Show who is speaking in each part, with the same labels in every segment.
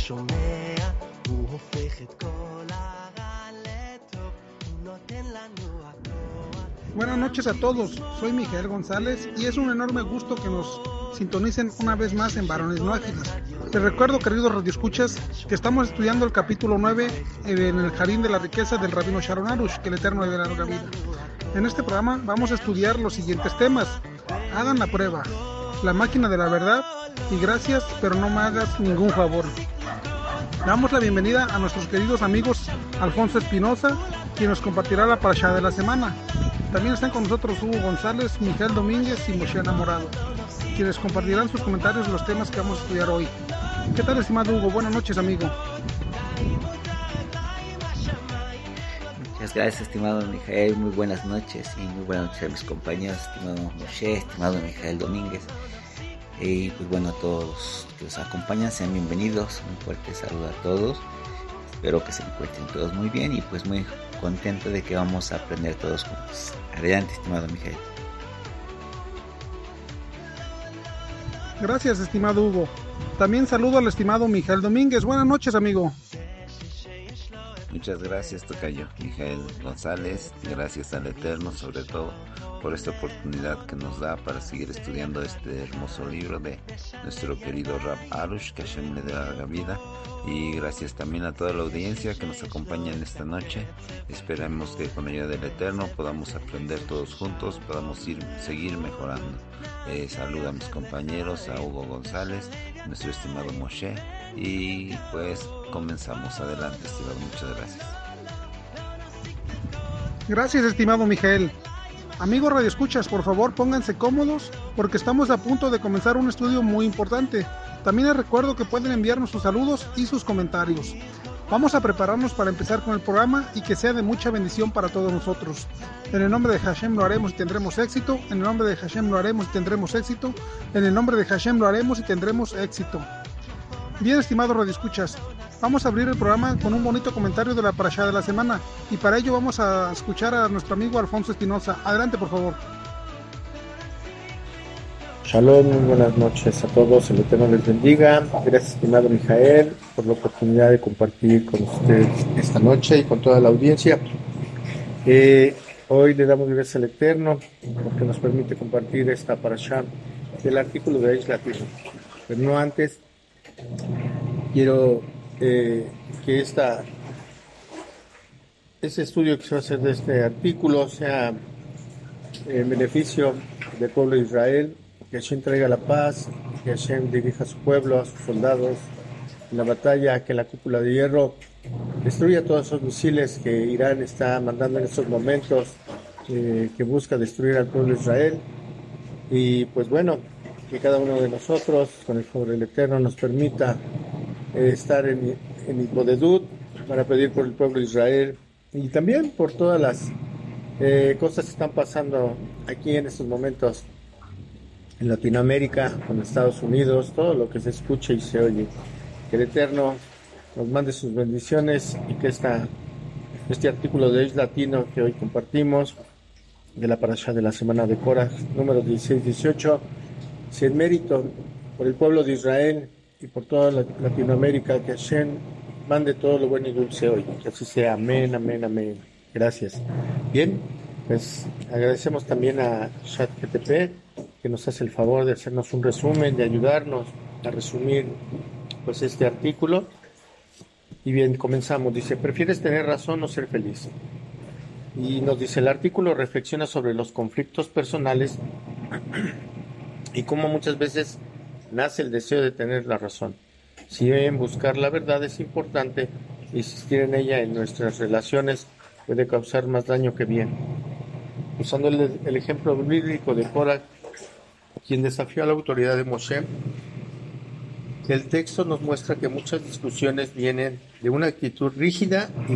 Speaker 1: שומע, הוא הופך את כל הרע לטוב, הוא נותן לנו הכוח.
Speaker 2: Buenas noches a todos, soy Mijael González y es un enorme gusto que nos sintonicen una vez más en Varones No Ágiles. Les recuerdo, queridos radioescuchas, que estamos estudiando el capítulo 9 en el Jardín de la Riqueza del Rabino Sharon Arush, que el Eterno le dé larga vida. En este programa vamos a estudiar los siguientes temas: hagan la prueba, la máquina de la verdad y gracias, pero no me hagas ningún favor. Damos la bienvenida a nuestros queridos amigos Alfonso Espinosa, quien nos compartirá la parashá de la semana. También están con nosotros Hugo González, Mijael Domínguez y Moshe Enamorado, quienes compartirán sus comentarios de los temas que vamos a estudiar hoy. ¿Qué tal, estimado Hugo? Buenas noches, amigo.
Speaker 3: Muchas gracias, estimado Mijael. Muy buenas noches y muy buenas noches a mis compañeros, estimado Moshe, estimado Mijael Domínguez. Y pues bueno, a todos que nos acompañan, sean bienvenidos. Un fuerte saludo a todos. Espero que se encuentren todos muy bien y pues muy contento de que vamos a aprender todos juntos. Adelante, estimado Mijael.
Speaker 2: Gracias, estimado Hugo. También saludo al estimado Mijael Domínguez. Buenas noches, amigo.
Speaker 4: Muchas gracias, tocayo Mijael González. Gracias al Eterno, sobre todo, por esta oportunidad que nos da para seguir estudiando este hermoso libro de nuestro querido Rab Arush, que Hashem le dé larga vida. Y gracias también a toda la audiencia que nos acompaña en esta noche. Esperamos que con la ayuda del Eterno podamos aprender todos juntos, podamos seguir mejorando. Saludo a mis compañeros, a Hugo González, nuestro estimado Moshe, y pues comenzamos. Adelante, estimado, muchas gracias.
Speaker 2: Gracias, estimado Mijael. Amigos radioescuchas, por favor pónganse cómodos porque estamos a punto de comenzar un estudio muy importante. También les recuerdo que pueden enviarnos sus saludos y sus comentarios. Vamos a prepararnos para empezar con el programa y que sea de mucha bendición para todos nosotros. En el nombre de Hashem lo haremos y tendremos éxito. En el nombre de Hashem lo haremos y tendremos éxito. En el nombre de Hashem lo haremos y tendremos éxito. Bien, estimados radioescuchas, vamos a abrir el programa con un bonito comentario de la parashá de la semana. Y para ello vamos a escuchar a nuestro amigo Alfonso Espinosa. Adelante, por favor.
Speaker 5: Shalom, muy buenas noches a todos, el Eterno les bendiga. Gracias, estimado Mijael, por la oportunidad de compartir con ustedes esta noche y con toda la audiencia. Hoy le damos gracias al Eterno porque nos permite compartir esta parashá del artículo de Aish Latino. Pero no antes, quiero que este estudio que se va a hacer de este artículo sea en beneficio del pueblo de Israel, que Hashem traiga la paz, que Hashem dirija a su pueblo, a sus soldados en la batalla, que la cúpula de hierro destruya todos esos misiles que Irán está mandando en estos momentos, que busca destruir al pueblo de Israel. Y pues bueno, que cada uno de nosotros, con el favor del Eterno, nos permita estar en Hitbodedut para pedir por el pueblo de Israel y también por todas las cosas que están pasando aquí en estos momentos en Latinoamérica, con Estados Unidos, todo lo que se escucha y se oye. Que el Eterno nos mande sus bendiciones y que este artículo de Aish Latino que hoy compartimos, de la parashá de la semana de Korah, número 16-18, sea en mérito por el pueblo de Israel y por toda Latinoamérica, que Hashem mande todo lo bueno y dulce hoy. Que así sea. Amén, amén, amén. Gracias. Bien, pues agradecemos también a ChatGPT, que nos hace el favor de hacernos un resumen, de ayudarnos a resumir pues este artículo. Y bien, comenzamos. Dice: ¿prefieres tener razón o ser feliz? Y nos dice: el artículo reflexiona sobre los conflictos personales y cómo muchas veces nace el deseo de tener la razón. Si bien buscar la verdad es importante, insistir en ella en nuestras relaciones puede causar más daño que bien. Usando el ejemplo bíblico de Korah, quien desafió a la autoridad de Moshe, el texto nos muestra que muchas discusiones vienen de una actitud rígida y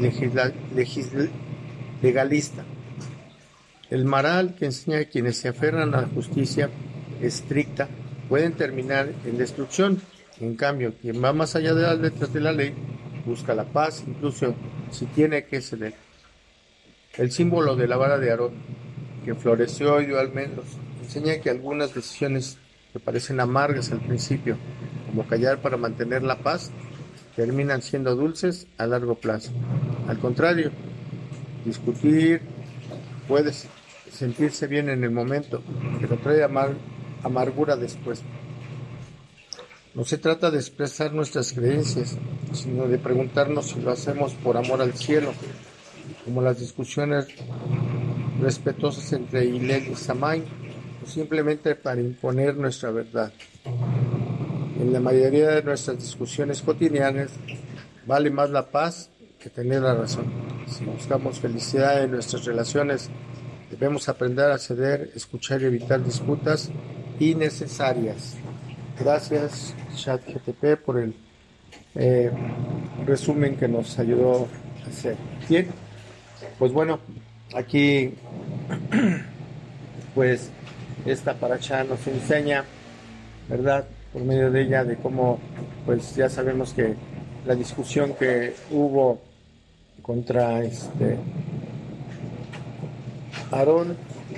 Speaker 5: legalista. El maral, que enseña que quienes se aferran a la justicia estricta pueden terminar en destrucción. En cambio, quien va más allá de las letras de la ley busca la paz, incluso si tiene que ceder. El símbolo de la vara de Aarón, que floreció y dio almendros, enseña que algunas decisiones que parecen amargas al principio, como callar para mantener la paz, terminan siendo dulces a largo plazo. Al contrario, discutir puede sentirse bien en el momento, pero trae amargura después. No se trata de expresar nuestras creencias, sino de preguntarnos si lo hacemos por amor al cielo, como las discusiones respetuosas entre Hillel y Shammai, o simplemente para imponer nuestra verdad. En la mayoría de nuestras discusiones cotidianas vale más la paz que tener la razón. Si buscamos felicidad en nuestras relaciones, debemos aprender a ceder, escuchar y evitar disputas innecesarias. Gracias, ChatGPT, por el resumen que nos ayudó a hacer. Bien, pues bueno, aquí pues esta parashá nos enseña, ¿verdad?, por medio de ella, de cómo pues ya sabemos que la discusión que hubo contra Aarón,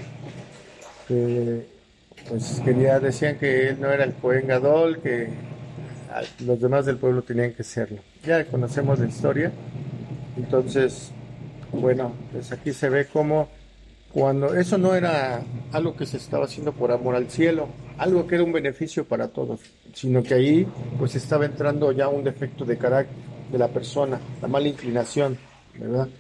Speaker 5: pues decían que él no era el Cohen Gadol, que los demás del pueblo tenían que serlo. Ya conocemos la historia. Entonces, bueno, pues aquí se ve cómo cuando eso no era algo que se estaba haciendo por amor al cielo, algo que era un beneficio para todos, sino que ahí pues estaba entrando ya un defecto de carácter de la persona, la mala inclinación, ¿verdad?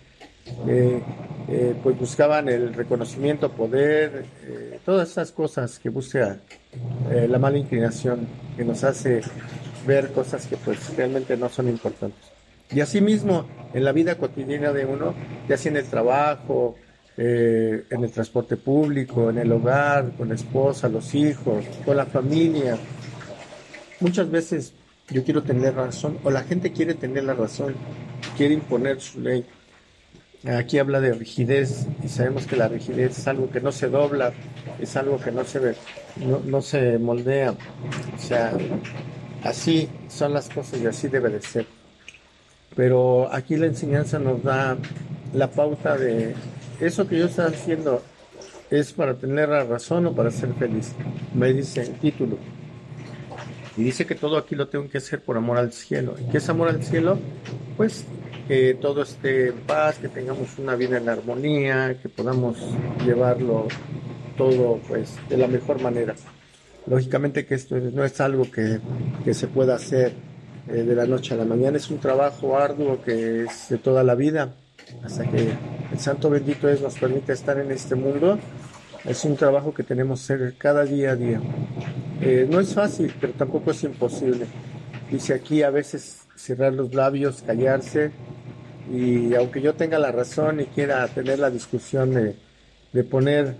Speaker 5: Pues buscaban el reconocimiento, poder, todas esas cosas que busca la mala inclinación, que nos hace ver cosas que pues realmente no son importantes. Y asimismo, en la vida cotidiana de uno, ya sea en el trabajo, en el transporte público, en el hogar, con la esposa, los hijos, con la familia, muchas veces yo quiero tener razón, o la gente quiere tener la razón, quiere imponer su ley. Aquí habla de rigidez, y sabemos que la rigidez es algo que no se dobla, es algo que no se moldea. O sea, así son las cosas y así debe de ser. Pero aquí la enseñanza nos da la pauta de eso que yo estoy haciendo, ¿es para tener la razón o para ser feliz? Me dice el título. Y dice que todo aquí lo tengo que hacer por amor al cielo. ¿Y qué es amor al cielo? Pues que todo esté en paz, que tengamos una vida en armonía, que podamos llevarlo todo pues de la mejor manera. Lógicamente que esto no es algo que se pueda hacer de la noche a la mañana, es un trabajo arduo que es de toda la vida, hasta que el Santo Bendito nos permite estar en este mundo. Es un trabajo que tenemos que hacer cada día a día. No es fácil, pero tampoco es imposible. Dice aquí a veces cerrar los labios, callarse, y aunque yo tenga la razón y quiera tener la discusión de poner,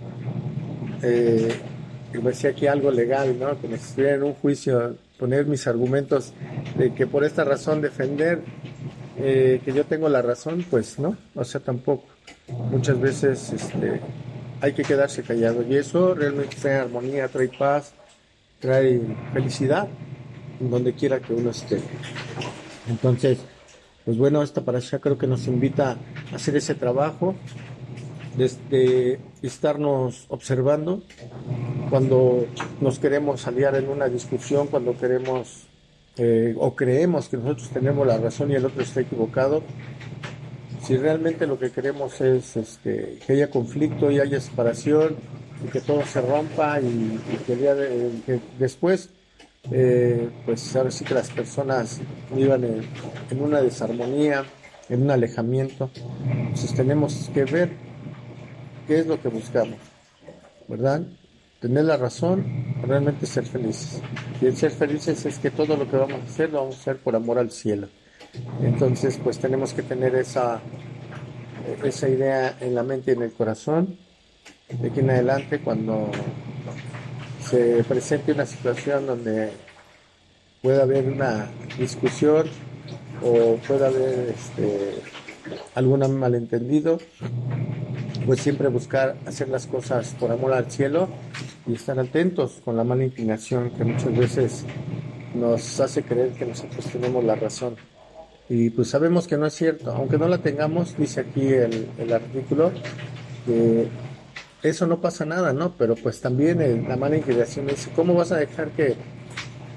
Speaker 5: decía aquí algo legal, ¿no?, como si estuviera en un juicio, poner mis argumentos de que por esta razón defender que yo tengo la razón, pues no, o sea, tampoco. Muchas veces hay que quedarse callado, y eso realmente trae armonía, trae paz, trae felicidad donde quiera que uno esté. Entonces, pues bueno, esta parashá creo que nos invita a hacer ese trabajo de estarnos observando cuando nos queremos aliar en una discusión, cuando queremos o creemos que nosotros tenemos la razón y el otro está equivocado. Si realmente lo que queremos es que haya conflicto y haya separación y que todo se rompa y que después pues ahora sí que las personas vivan en una desarmonía, en un alejamiento, entonces tenemos que ver qué es lo que buscamos, ¿verdad? Tener la razón, realmente ser felices. Y el ser felices es que todo lo que vamos a hacer, lo vamos a hacer por amor al cielo. Entonces, pues tenemos que tener esa idea en la mente y en el corazón. De aquí en adelante, cuando se presente una situación donde pueda haber una discusión o pueda haber algún malentendido, pues siempre buscar hacer las cosas por amor al cielo y estar atentos con la mala inclinación que muchas veces nos hace creer que nosotros tenemos la razón. Y pues sabemos que no es cierto, aunque no la tengamos, dice aquí el artículo, que eso no pasa nada, ¿no? Pero pues también la mala inclinación dice, ¿cómo vas a dejar que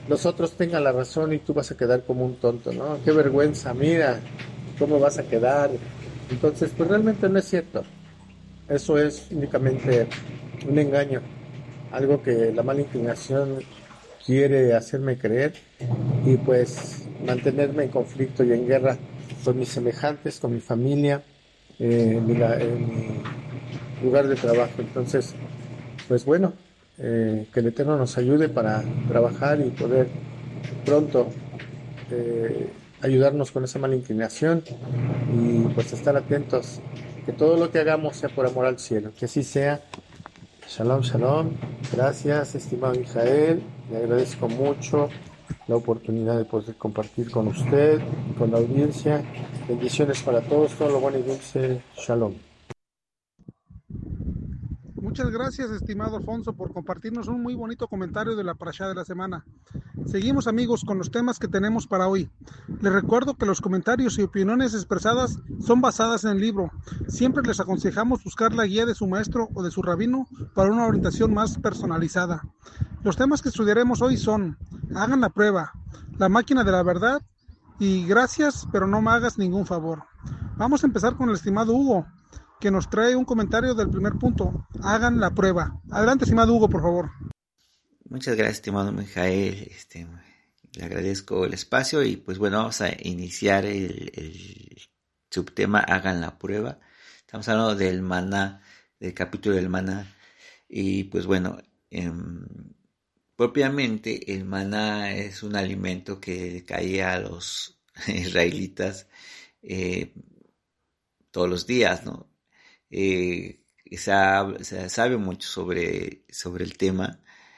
Speaker 5: los otros tengan la razón y tú vas a quedar como un tonto, ¿no? Qué vergüenza, mira cómo vas a quedar. Entonces, pues realmente no es cierto. Eso es únicamente un engaño, algo que la mala inclinación quiere hacerme creer y pues mantenerme en conflicto y en guerra con mis semejantes, con mi familia, en mi lugar de trabajo. Entonces, pues bueno, que el Eterno nos ayude para trabajar y poder pronto ayudarnos con esa mala inclinación y pues estar atentos, que todo lo que hagamos sea por amor al cielo, que así sea. Shalom, shalom. Gracias, estimado Mijael. Le agradezco mucho la oportunidad de poder compartir con usted, con la audiencia. Bendiciones para todos, todo lo bueno y dulce. Shalom.
Speaker 2: Muchas gracias, estimado Alfonso, por compartirnos un muy bonito comentario de la parashá de la semana. Seguimos, amigos, con los temas que tenemos para hoy. Les recuerdo que los comentarios y opiniones expresadas son basadas en el libro. Siempre les aconsejamos buscar la guía de su maestro o de su rabino para una orientación más personalizada. Los temas que estudiaremos hoy son: hagan la prueba, la máquina de la verdad y gracias, pero no me hagas ningún favor. Vamos a empezar con el estimado Hugo, que nos trae un comentario del primer punto: hagan la prueba. Adelante, estimado Hugo, por favor.
Speaker 3: Muchas gracias, estimado Mijael. Le agradezco el espacio y pues bueno, vamos a iniciar el subtema hagan la prueba. Estamos hablando del maná, del capítulo del maná. Y pues bueno, propiamente el maná es un alimento que caía a los israelitas todos los días, ¿no? Se sabe mucho sobre el tema.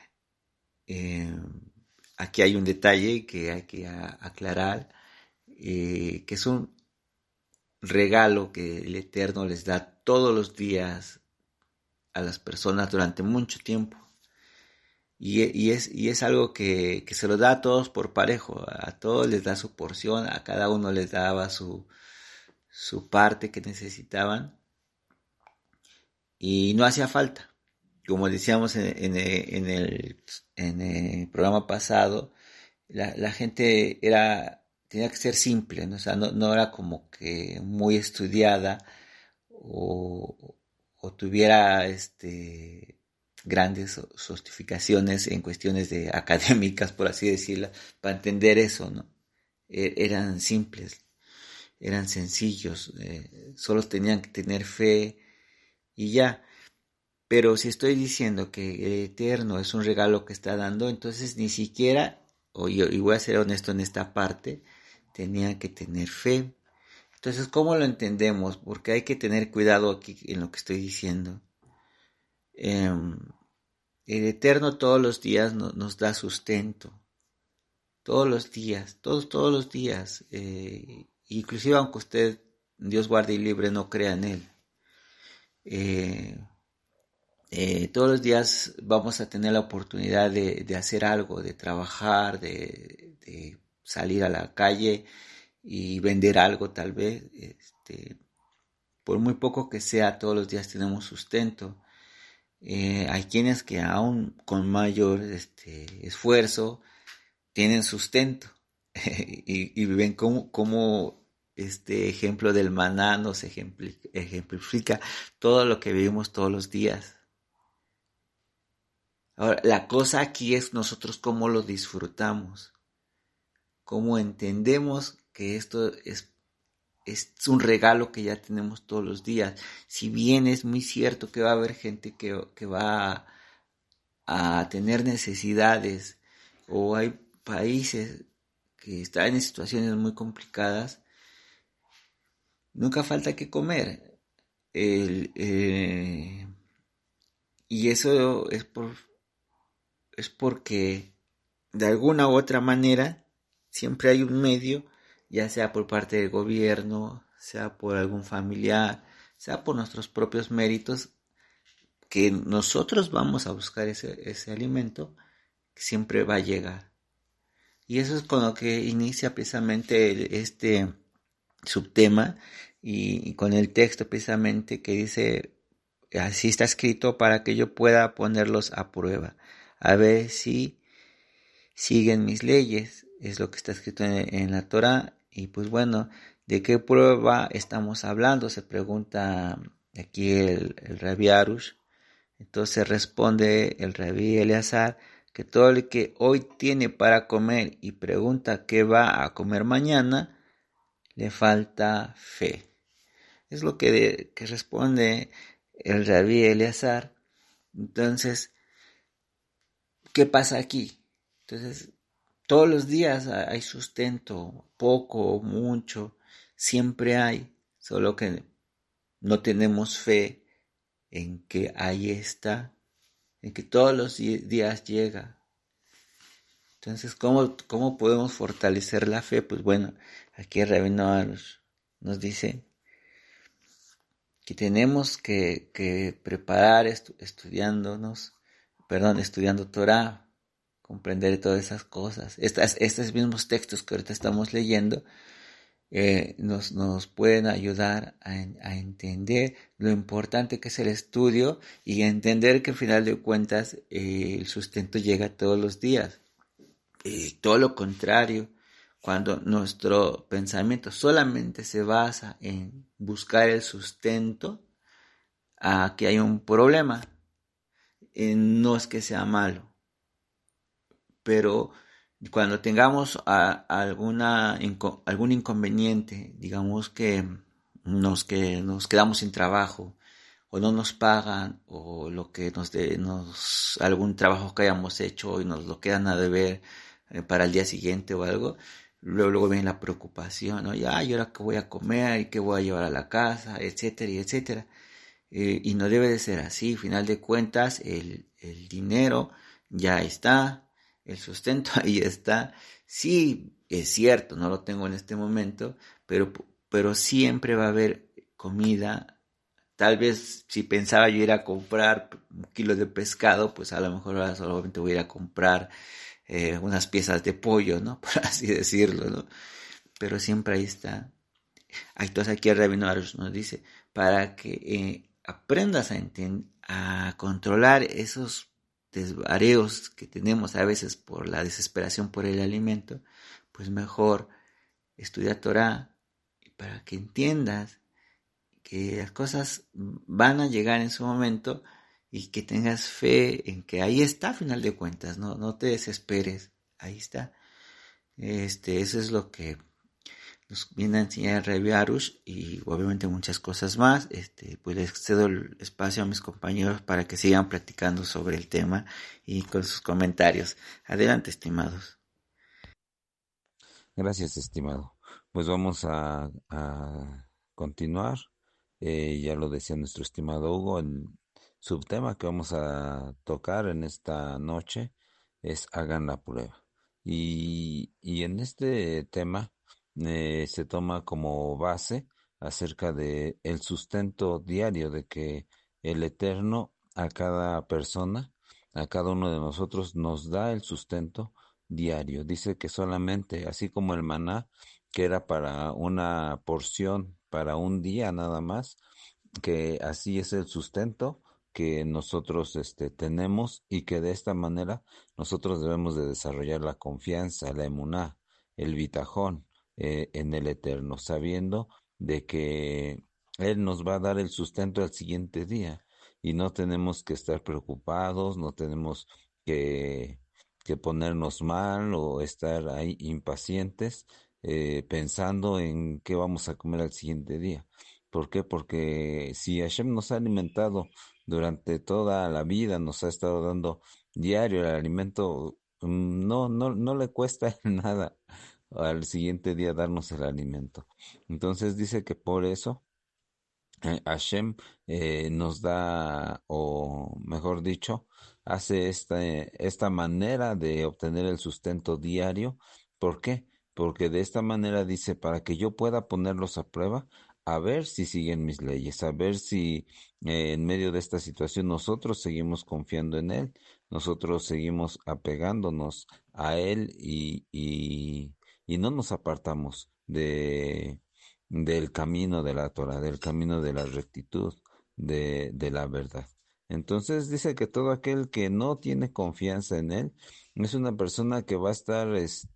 Speaker 3: Aquí hay un detalle que hay que aclarar, que es un regalo que el Eterno les da todos los días a las personas durante mucho tiempo. Y es algo que se lo da a todos por parejo, a todos les da su porción, a cada uno les daba su parte que necesitaban y no hacía falta. Como decíamos en el programa pasado, la gente tenía que ser simple, ¿no? O sea, no era como que muy estudiada o tuviera grandes sofisticaciones en cuestiones de académicas, por así decirlo, para entender eso, ¿no? Eran simples, eran sencillos, solo tenían que tener fe y ya. Pero si estoy diciendo que el Eterno es un regalo que está dando, entonces ni siquiera, y voy a ser honesto en esta parte, tenía que tener fe. Entonces, ¿cómo lo entendemos? Porque hay que tener cuidado aquí en lo que estoy diciendo. El Eterno todos los días nos da sustento. Todos los días, todos los días. Inclusive aunque Dios guarde y libre, no crea en Él. Todos los días vamos a tener la oportunidad de hacer algo, de trabajar, de salir a la calle y vender algo tal vez. Por muy poco que sea, todos los días tenemos sustento. Hay quienes que aún con mayor esfuerzo tienen sustento y ven cómo este ejemplo del maná nos ejemplifica todo lo que vivimos todos los días. Ahora, la cosa aquí es nosotros cómo lo disfrutamos, cómo entendemos que esto es un regalo que ya tenemos todos los días. Si bien es muy cierto que va a haber gente que va a tener necesidades, o hay países que están en situaciones muy complicadas, nunca falta que comer. Y eso es porque de alguna u otra manera siempre hay un medio, ya sea por parte del gobierno, sea por algún familiar, sea por nuestros propios méritos, que nosotros vamos a buscar ese alimento, que siempre va a llegar. Y eso es con lo que inicia precisamente este subtema y con el texto precisamente que dice: así está escrito para que yo pueda ponerlos a prueba, a ver si siguen mis leyes, es lo que está escrito en la Torá. Y pues bueno, ¿de qué prueba estamos hablando? Se pregunta aquí el Rabbi Arush. Entonces responde el Rabí Eleazar que todo el que hoy tiene para comer y pregunta qué va a comer mañana, le falta fe. Es lo que responde el Rabí Eleazar. Entonces, ¿qué pasa aquí? Entonces, todos los días hay sustento, poco o mucho, siempre hay, solo que no tenemos fe en que ahí está, en que todos los días llega. Entonces, ¿cómo podemos fortalecer la fe? Pues bueno, aquí el Rabino nos dice que tenemos que preparar estudiando Torah, comprender todas esas cosas. Estos mismos textos que ahorita estamos leyendo nos pueden ayudar a entender lo importante que es el estudio y entender que al final de cuentas el sustento llega todos los días. Todo lo contrario, cuando nuestro pensamiento solamente se basa en buscar el sustento, aquí hay un problema. No es que sea malo, pero cuando tengamos algún inconveniente, digamos que nos quedamos sin trabajo, o no nos pagan, o lo que algún trabajo que hayamos hecho y nos lo quedan a deber para el día siguiente o algo, luego viene la preocupación, ¿no? ¿Y ahora qué voy a comer? ¿Y qué voy a llevar a la casa? Etcétera, y etcétera. Y no debe de ser así. Al final de cuentas, el dinero ya está, el sustento ahí está. Sí, es cierto, no lo tengo en este momento, pero siempre va a haber comida. Tal vez si pensaba yo ir a comprar un kilo de pescado, pues a lo mejor ahora solamente voy a ir a comprar unas piezas de pollo, ¿no? Por así decirlo, ¿no? Pero siempre ahí está. Entonces aquí el Rabino Arush nos dice, para que aprendas a controlar esos desvaríos que tenemos a veces por la desesperación por el alimento, pues mejor estudia Torah para que entiendas que las cosas van a llegar en su momento y que tengas fe en que ahí está a final de cuentas, no te desesperes, ahí está. Eso es lo que nos viene a enseñar el Rabbi Arush y obviamente muchas cosas más. Pues les cedo el espacio a mis compañeros para que sigan platicando sobre el tema y con sus comentarios. Adelante, estimados.
Speaker 4: Gracias, estimado. Pues vamos a continuar. Ya lo decía nuestro estimado Hugo, el subtema que vamos a tocar en esta noche es hagan la prueba. Y en este tema se toma como base acerca de el sustento diario, de que el Eterno a cada persona, a cada uno de nosotros nos da el sustento diario. Dice que solamente, así como el maná, que era para una porción, para un día nada más, que así es el sustento que nosotros tenemos y que de esta manera nosotros debemos de desarrollar la confianza, la emuná, el bitajón en el Eterno, sabiendo de que Él nos va a dar el sustento al siguiente día y no tenemos que estar preocupados, no tenemos que, que ponernos mal o estar ahí impacientes pensando en qué vamos a comer al siguiente día. ¿Por qué? Porque si Hashem nos ha alimentado durante toda la vida, nos ha estado dando diario el alimento, no le cuesta nada al siguiente día darnos el alimento. Entonces dice que por eso Hashem nos da, o mejor dicho, hace esta manera de obtener el sustento diario. ¿Por qué? Porque de esta manera dice, para que yo pueda ponerlos a prueba, a ver si siguen mis leyes, a ver si en medio de esta situación nosotros seguimos confiando en Él, nosotros seguimos apegándonos a Él y no nos apartamos del camino de la Torah, del camino de la rectitud, de la verdad. Entonces dice que todo aquel que no tiene confianza en él es una persona que va a estar,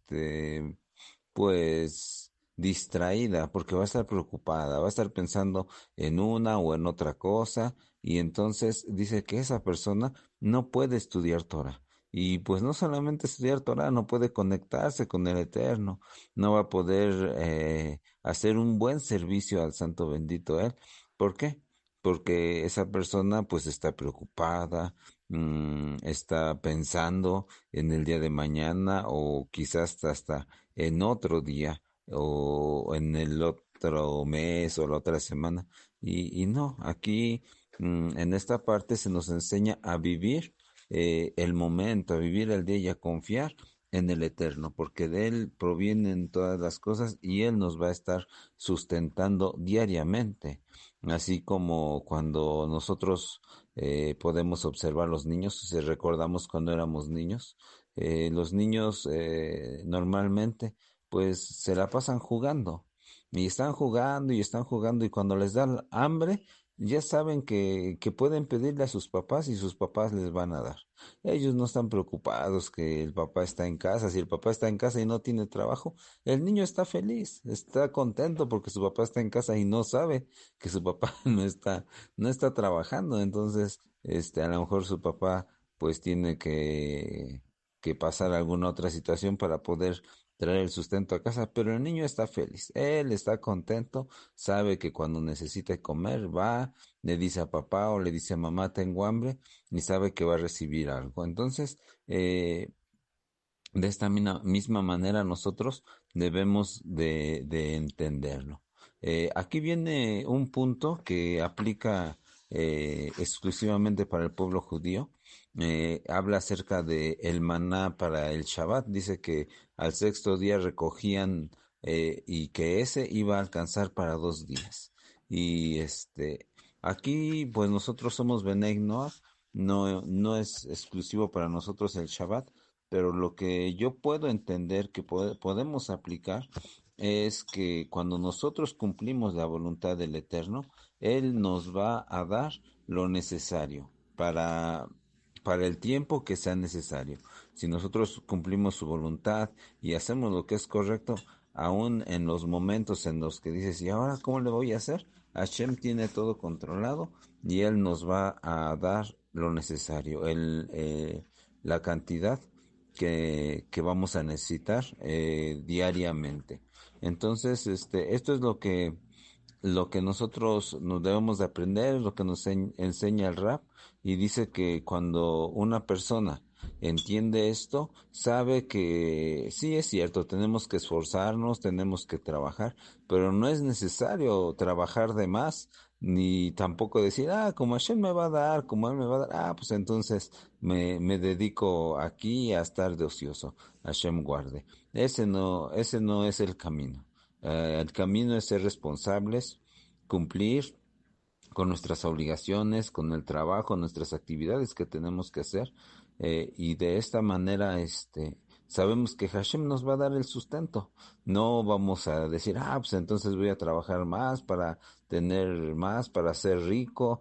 Speaker 4: pues, distraída, porque va a estar preocupada, va a estar pensando en una o en otra cosa, y entonces dice que esa persona no puede estudiar Torah. Y pues no solamente estudiar Torah, no puede conectarse con el Eterno, no va a poder hacer un buen servicio al Santo bendito Él. ¿Por qué? Porque esa persona pues está preocupada, está pensando en el día de mañana o quizás hasta en otro día o en el otro mes o la otra semana. Y no, aquí en esta parte se nos enseña a vivir el momento, a vivir el día y a confiar en el Eterno, porque de Él provienen todas las cosas y Él nos va a estar sustentando diariamente. Así como cuando nosotros podemos observar los niños, si recordamos cuando éramos niños, los niños normalmente pues se la pasan jugando y están jugando y están jugando y cuando les da hambre ya saben que pueden pedirle a sus papás y sus papás les van a dar. Ellos no están preocupados que el papá está en casa. Si el papá está en casa y no tiene trabajo, el niño está feliz, está contento porque su papá está en casa y no sabe que su papá no está trabajando. Entonces, a lo mejor su papá pues tiene que pasar alguna otra situación para poder traer el sustento a casa, pero el niño está feliz, él está contento, sabe que cuando necesite comer va, le dice a papá o le dice a mamá tengo hambre y sabe que va a recibir algo. Entonces, de esta misma manera nosotros debemos de entenderlo. Aquí viene un punto que aplica exclusivamente para el pueblo judío. Habla acerca de el maná para el Shabbat. Dice que al sexto día recogían y que ese iba a alcanzar para 2 días. Y aquí pues nosotros somos Benei Noach, no es exclusivo para nosotros el Shabbat, pero lo que yo puedo entender que podemos aplicar es que cuando nosotros cumplimos la voluntad del Eterno, Él nos va a dar lo necesario para el tiempo que sea necesario. Si nosotros cumplimos su voluntad y hacemos lo que es correcto, aún en los momentos en los que dices, ¿y ahora cómo le voy a hacer? Hashem tiene todo controlado y Él nos va a dar lo necesario, la cantidad que vamos a necesitar diariamente. Entonces, esto es lo que nosotros nos debemos de aprender, lo que nos enseña el rap, y dice que cuando una persona entiende esto, sabe que sí es cierto, tenemos que esforzarnos, tenemos que trabajar, pero no es necesario trabajar de más, ni tampoco decir, como Hashem me va a dar, como Él me va a dar, pues entonces me dedico aquí a estar de ocioso. Hashem guarde. Ese no es el camino. El camino es ser responsables, cumplir con nuestras obligaciones, con el trabajo, nuestras actividades que tenemos que hacer, y de esta manera, sabemos que Hashem nos va a dar el sustento. No vamos a decir, pues entonces voy a trabajar más para tener más, para ser rico,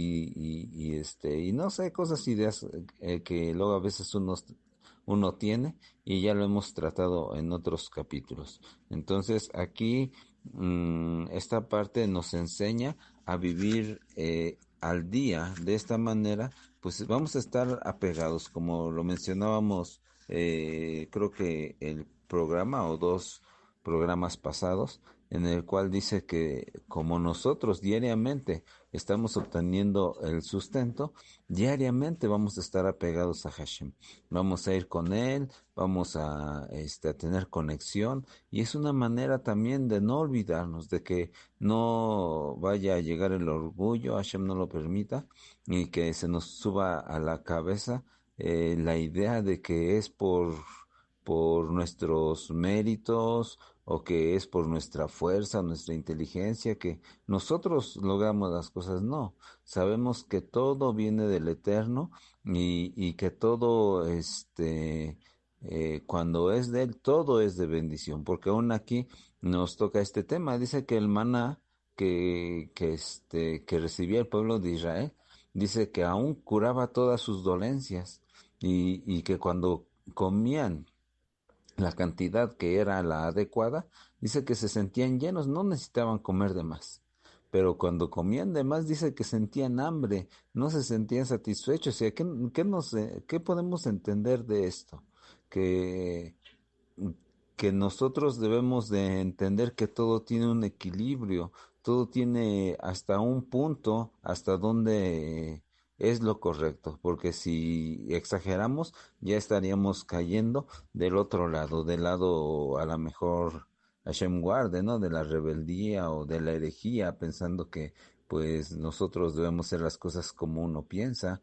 Speaker 4: y no sé, cosas, ideas que luego a veces uno tiene, y ya lo hemos tratado en otros capítulos. Entonces aquí esta parte nos enseña a vivir al día. De esta manera pues vamos a estar apegados, como lo mencionábamos, creo que el programa o 2 programas pasados, en el cual dice que como nosotros diariamente estamos obteniendo el sustento, diariamente vamos a estar apegados a Hashem. Vamos a ir con Él, vamos a tener conexión, y es una manera también de no olvidarnos, de que no vaya a llegar el orgullo, Hashem no lo permita, y que se nos suba a la cabeza la idea de que es por nuestros méritos o que es por nuestra fuerza, nuestra inteligencia, que nosotros logramos las cosas. No, sabemos que todo viene del Eterno, y que todo, cuando es de Él, todo es de bendición, porque aún aquí nos toca este tema. Dice que el maná que recibía el pueblo de Israel, dice que aún curaba todas sus dolencias y que cuando comían la cantidad que era la adecuada, dice que se sentían llenos, no necesitaban comer de más. Pero cuando comían de más, dice que sentían hambre, no se sentían satisfechos. O sea, ¿qué podemos entender de esto? Que, que nosotros debemos de entender que todo tiene un equilibrio, todo tiene hasta un punto, hasta donde es lo correcto, porque si exageramos, ya estaríamos cayendo del otro lado, del lado a lo mejor Hashem guarde, ¿no? De la rebeldía o de la herejía, pensando que pues nosotros debemos hacer las cosas como uno piensa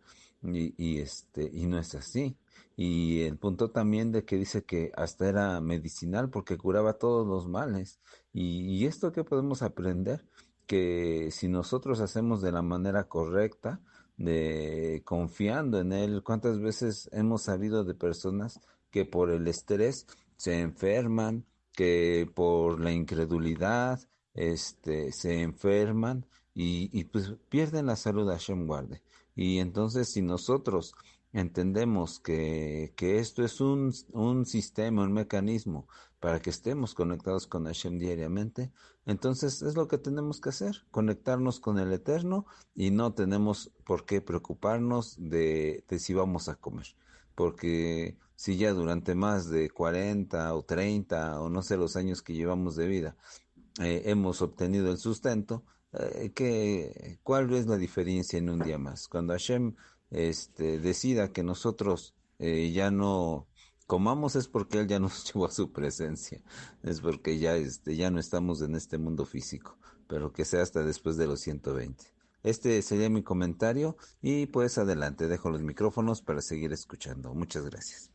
Speaker 4: y no es así. Y el punto también de que dice que hasta era medicinal porque curaba todos los males. Y esto que podemos aprender, que si nosotros hacemos de la manera correcta, de confiando en él, cuántas veces hemos sabido de personas que por el estrés se enferman, que por la incredulidad se enferman y pues pierden la salud, a Hashem guarde. Y entonces si nosotros entendemos que esto es un sistema, un mecanismo para que estemos conectados con Hashem diariamente, entonces es lo que tenemos que hacer, conectarnos con el Eterno y no tenemos por qué preocuparnos de si vamos a comer, porque si ya durante más de 40 o 30 o no sé los años que llevamos de vida hemos obtenido el sustento, ¿cuál es la diferencia en un día más? Cuando Hashem decida que nosotros ya no comamos es porque Él ya nos llevó a su presencia, es porque ya no estamos en este mundo físico, pero que sea hasta después de los 120. Este sería mi comentario y pues adelante, dejo los micrófonos para seguir escuchando. Muchas gracias.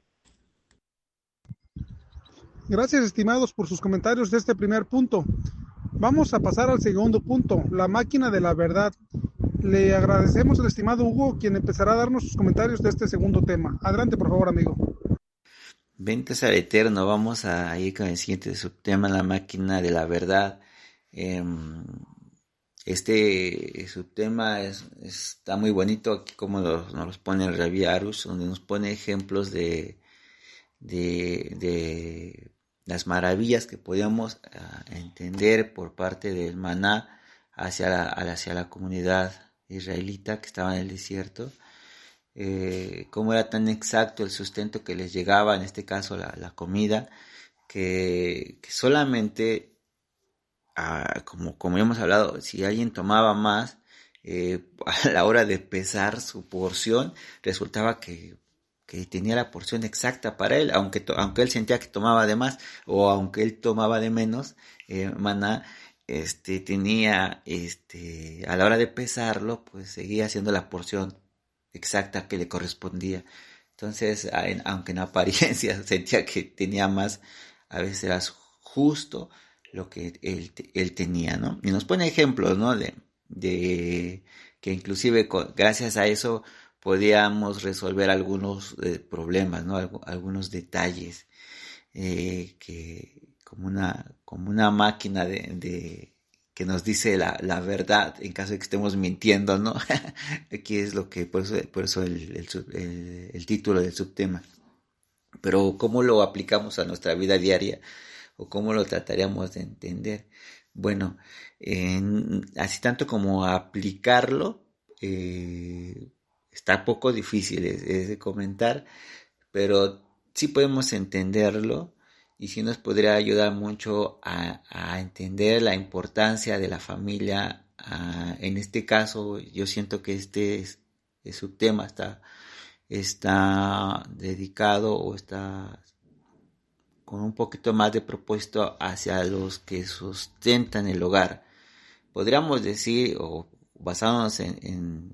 Speaker 2: Gracias, estimados, por sus comentarios de este primer punto. Vamos a pasar al segundo punto, la máquina de la verdad. Le agradecemos al estimado Hugo, quien empezará a darnos sus comentarios de este segundo tema. Adelante, por favor, amigo.
Speaker 3: Ventas al Eterno, vamos a ir con el siguiente subtema, la máquina de la verdad. Este subtema está muy bonito, aquí como nos los pone el Rabbi Arush, donde nos pone ejemplos de las maravillas que podíamos entender por parte del maná hacia la comunidad israelita que estaba en el desierto, cómo era tan exacto el sustento que les llegaba, en este caso la comida, que solamente, como hemos hablado, si alguien tomaba más, a la hora de pesar su porción, resultaba que tenía la porción exacta para él, aunque él sentía que tomaba de más, o aunque él tomaba de menos, maná, tenía, a la hora de pesarlo, pues seguía haciendo la porción exacta que le correspondía. Entonces, aunque en apariencia sentía que tenía más, a veces era justo lo que él tenía, ¿no? Y nos pone ejemplos, ¿no? De que inclusive gracias a eso podíamos resolver algunos problemas, ¿no? Algunos detalles que como una máquina que nos dice la verdad en caso de que estemos mintiendo, ¿no? Aquí es lo que por eso el título del subtema. Pero ¿cómo lo aplicamos a nuestra vida diaria? ¿O cómo lo trataríamos de entender? Bueno, así tanto como aplicarlo, está poco difícil es de comentar, pero sí podemos entenderlo y sí nos podría ayudar mucho a entender la importancia de la familia. En este caso, yo siento que este subtema está dedicado o está con un poquito más de propósito hacia los que sustentan el hogar. Podríamos decir, o basándonos en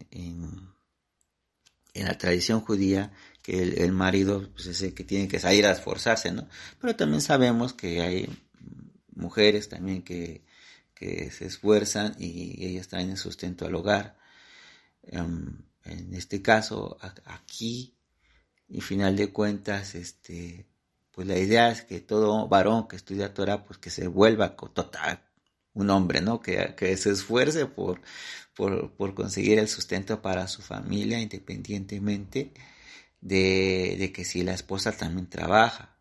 Speaker 3: la tradición judía, que el marido pues, es el que tiene que salir a esforzarse, ¿no? Pero también sabemos que hay mujeres también que se esfuerzan y ellas traen el sustento al hogar. En este caso, aquí, y final de cuentas, pues la idea es que todo varón que estudia Torah, pues que se vuelva un hombre, ¿no? Que se esfuerce por conseguir el sustento para su familia, independientemente de que si la esposa también trabaja.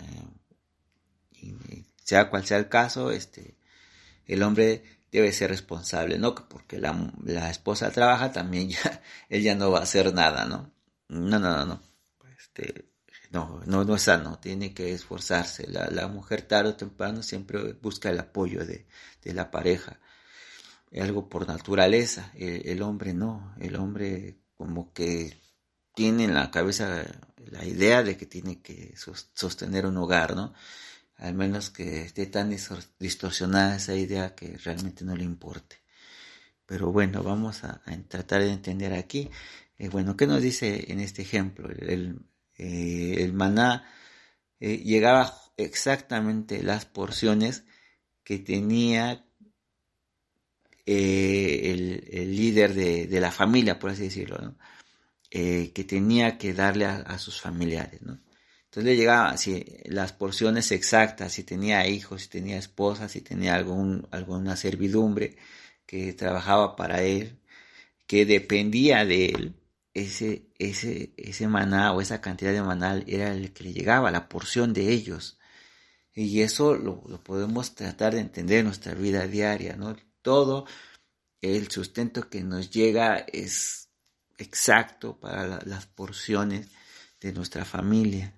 Speaker 3: Y sea cual sea el caso, el hombre debe ser responsable, ¿no? Porque la esposa trabaja, también ya, él ya no va a hacer nada, ¿no? No. Este, no es sano, tiene que esforzarse. La mujer tarde o temprano siempre busca el apoyo de la pareja, algo por naturaleza. El hombre no, el hombre como que tiene en la cabeza la idea de que tiene que sostener un hogar, ¿no? Al menos que esté tan distorsionada esa idea que realmente no le importe. Pero bueno, vamos a tratar de entender aquí. Bueno, ¿qué nos dice en este ejemplo? El maná llegaba exactamente las porciones que tenía el líder de la familia, por así decirlo, ¿no? Que tenía que darle a sus familiares, ¿no? Entonces le llegaban las porciones exactas, si tenía hijos, si tenía esposa, si tenía alguna servidumbre que trabajaba para él, que dependía de él, ese maná o esa cantidad de maná era el que le llegaba, la porción de ellos. Y eso lo podemos tratar de entender en nuestra vida diaria, ¿no? Todo el sustento que nos llega es exacto para las porciones de nuestra familia.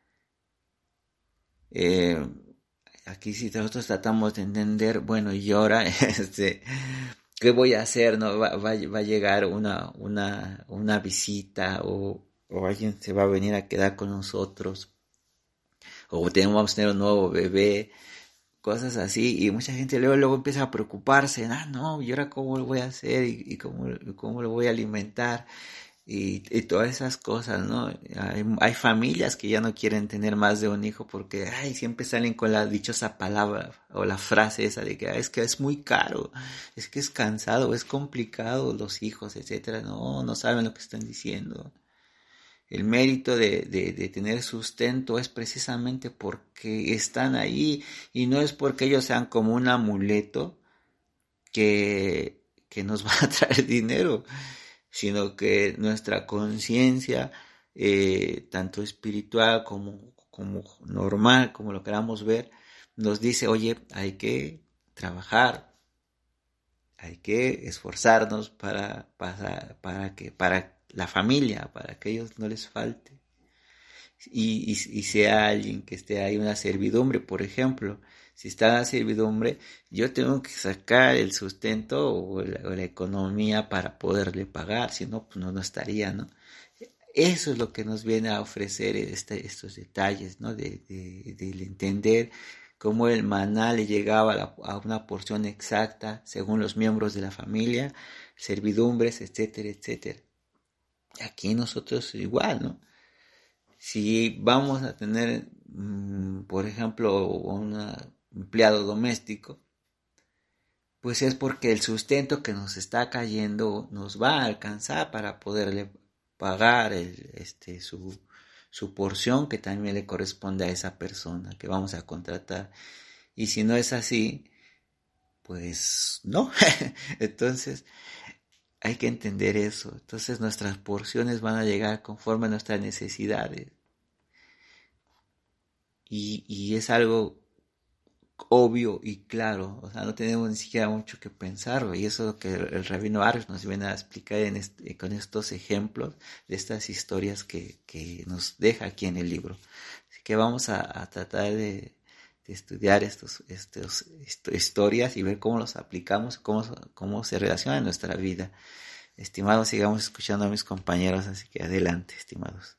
Speaker 3: Aquí si nosotros tratamos de entender, bueno, y ahora, ¿qué voy a hacer? ¿No? Va a llegar una visita o alguien se va a venir a quedar con nosotros o vamos a tener un nuevo bebé, cosas así, y mucha gente luego empieza a preocuparse, no, ¿y ahora cómo lo voy a hacer? ¿Y cómo lo voy a alimentar? Y todas esas cosas, ¿no? Hay familias que ya no quieren tener más de un hijo porque siempre salen con la dichosa palabra o la frase esa de que es que es muy caro, es que es cansado, es complicado los hijos, etcétera. No saben lo que están diciendo. El mérito de tener sustento es precisamente porque están ahí y no es porque ellos sean como un amuleto que nos va a traer dinero, sino que nuestra conciencia, tanto espiritual como normal, como lo queramos ver, nos dice, oye, hay que trabajar, hay que esforzarnos para la familia, para que a ellos no les falte. Y sea alguien que esté ahí, una servidumbre, por ejemplo. Si está la servidumbre, yo tengo que sacar el sustento o la economía para poderle pagar, si no, pues no estaría, ¿no? Eso es lo que nos viene a ofrecer estos detalles, ¿no? De entender cómo el maná le llegaba a una porción exacta según los miembros de la familia, servidumbres, etcétera, etcétera. Aquí nosotros igual, ¿no? Si vamos a tener, por ejemplo, un empleado doméstico, pues es porque el sustento que nos está cayendo nos va a alcanzar para poderle pagar su porción que también le corresponde a esa persona que vamos a contratar. Y si no es así, pues no. Entonces hay que entender eso. Entonces nuestras porciones van a llegar conforme a nuestras necesidades. Y es algo obvio y claro, o sea, no tenemos ni siquiera mucho que pensar, y eso es lo que el rabino Arush nos viene a explicar con estos ejemplos de estas historias que nos deja aquí en el libro. Así que vamos a tratar de estudiar estas historias y ver cómo los aplicamos, cómo se relacionan en nuestra vida. Estimados, sigamos escuchando a mis compañeros, así que adelante, estimados.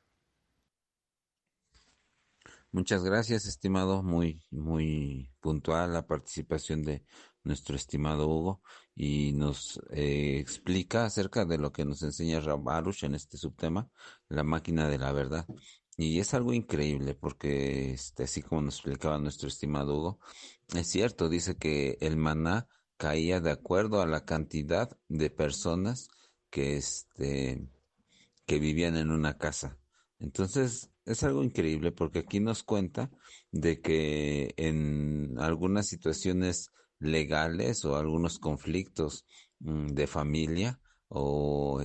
Speaker 4: Muchas gracias, estimado. Muy, muy puntual la participación de nuestro estimado Hugo y nos explica acerca de lo que nos enseña Rav Arush en este subtema, la máquina de la verdad. Y es algo increíble porque, así como nos explicaba nuestro estimado Hugo, es cierto, dice que el maná caía de acuerdo a la cantidad de personas que, que vivían en una casa. Entonces, es algo increíble porque aquí nos cuenta de que en algunas situaciones legales o algunos conflictos de familia o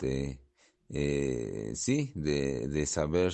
Speaker 4: sí, de saber,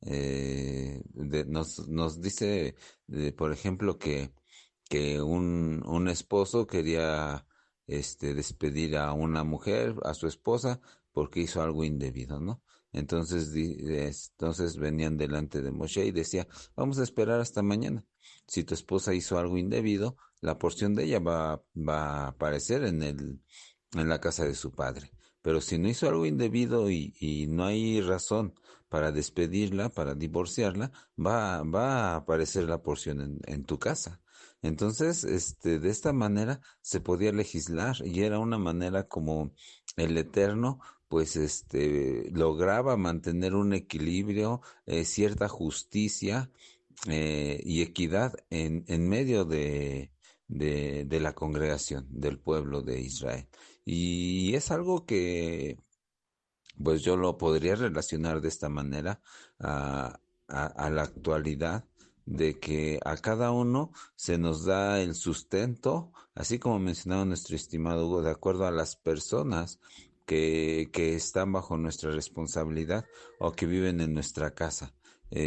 Speaker 4: nos dice, por ejemplo, que un esposo quería, despedir a una mujer, a su esposa, porque hizo algo indebido, ¿no? Entonces, entonces venían delante de Moshe y decía, vamos a esperar hasta mañana. Si tu esposa hizo algo indebido, la porción de ella va a aparecer en la casa de su padre. Pero si no hizo algo indebido y no hay razón para despedirla, para divorciarla, va a aparecer la porción en tu casa. Entonces, de esta manera se podía legislar y era una manera como el Eterno, pues, lograba mantener un equilibrio, cierta justicia, y equidad en medio de la congregación del pueblo de Israel. Y es algo que, pues yo lo podría relacionar de esta manera a la actualidad, de que a cada uno se nos da el sustento, así como mencionaba nuestro estimado Hugo, de acuerdo a las personas que están bajo nuestra responsabilidad o que viven en nuestra casa.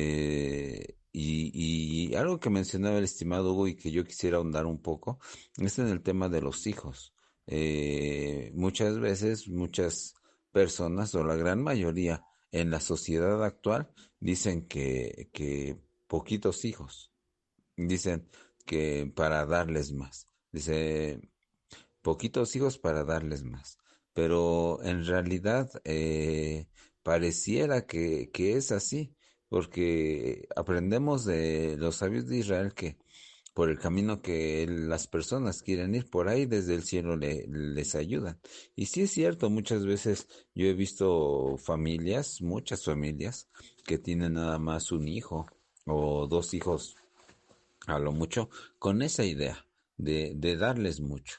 Speaker 4: Y algo que mencionaba el estimado Hugo y que yo quisiera ahondar un poco, es en el tema de los hijos. Muchas veces, muchas personas o la gran mayoría en la sociedad actual dicen que poquitos hijos, dicen que para darles más, dice poquitos hijos para darles más, pero en realidad pareciera que es así, porque aprendemos de los sabios de Israel que por el camino que las personas quieren ir por ahí, desde el cielo les ayudan. Y sí es cierto, muchas veces yo he visto familias, muchas familias, que tienen nada más un hijo o dos hijos a lo mucho, con esa idea de darles mucho.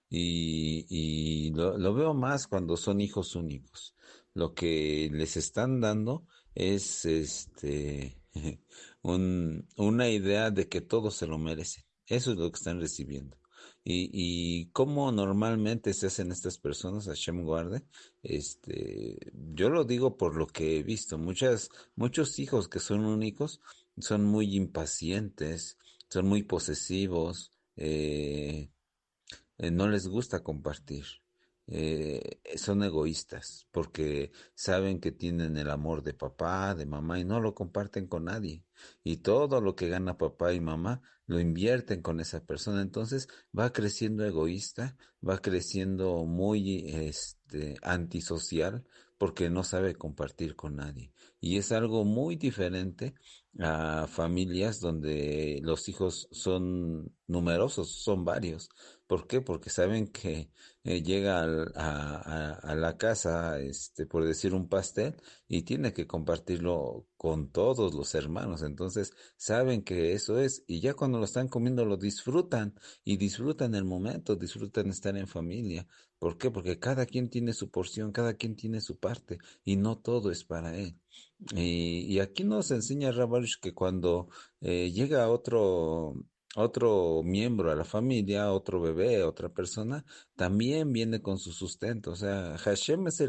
Speaker 4: Y lo veo más cuando son hijos únicos. Lo que les están dando es una idea de que todos se lo merecen. Eso es lo que están recibiendo. Y cómo normalmente se hacen estas personas, Hashem guarde, yo lo digo por lo que he visto. Muchos hijos que son únicos son muy impacientes, son muy posesivos, no les gusta compartir. Son egoístas porque saben que tienen el amor de papá, de mamá y no lo comparten con nadie. Y todo lo que gana papá y mamá lo invierten con esa persona. Entonces va creciendo egoísta, va creciendo muy antisocial porque no sabe compartir con nadie. Y es algo muy diferente a familias donde los hijos son numerosos, son varios. ¿Por qué? Porque saben que llega a la casa, por decir un pastel, y tiene que compartirlo con todos los hermanos. Entonces saben que eso es, y ya cuando lo están comiendo lo disfrutan, y disfrutan el momento, disfrutan estar en familia. ¿Por qué? Porque cada quien tiene su porción, cada quien tiene su parte, y no todo es para él. Y aquí nos enseña Rabarush que cuando llega otro miembro a la familia, otro bebé, otra persona, también viene con su sustento. O sea, Hashem es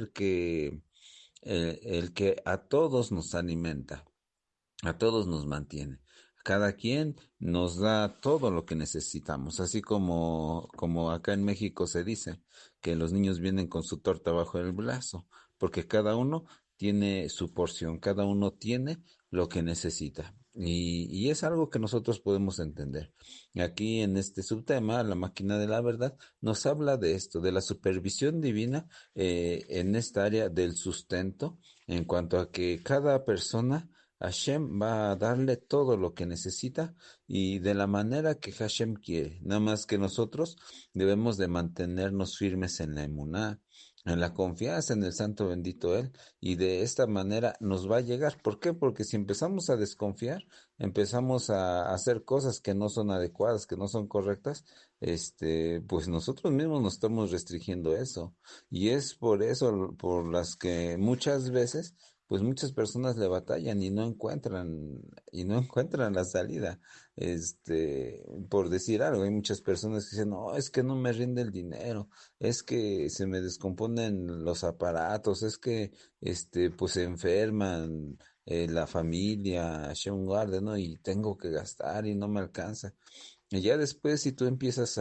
Speaker 4: el que a todos nos alimenta, a todos nos mantiene. Cada quien nos da todo lo que necesitamos, así como acá en México se dice que los niños vienen con su torta bajo el brazo, porque cada uno tiene su porción, cada uno tiene lo que necesita. Y es algo que nosotros podemos entender. Aquí en este subtema, la máquina de la verdad, nos habla de esto, de la supervisión divina en esta área del sustento, en cuanto a que cada persona Hashem va a darle todo lo que necesita y de la manera que Hashem quiere. Nada más que nosotros debemos de mantenernos firmes en la emuná, en la confianza en el santo bendito Él, y de esta manera nos va a llegar. ¿Por qué? Porque si empezamos a desconfiar, empezamos a hacer cosas que no son adecuadas, que no son correctas, pues nosotros mismos nos estamos restringiendo eso. Y es por eso, por las que muchas veces pues muchas personas le batallan y no encuentran la salida. Por decir algo, hay muchas personas que dicen, no, es que no me rinde el dinero, es que se me descomponen los aparatos, es que, pues se enferman, la familia, Hashem guarde, ¿no? Y tengo que gastar y no me alcanza. Y ya después, si tú empiezas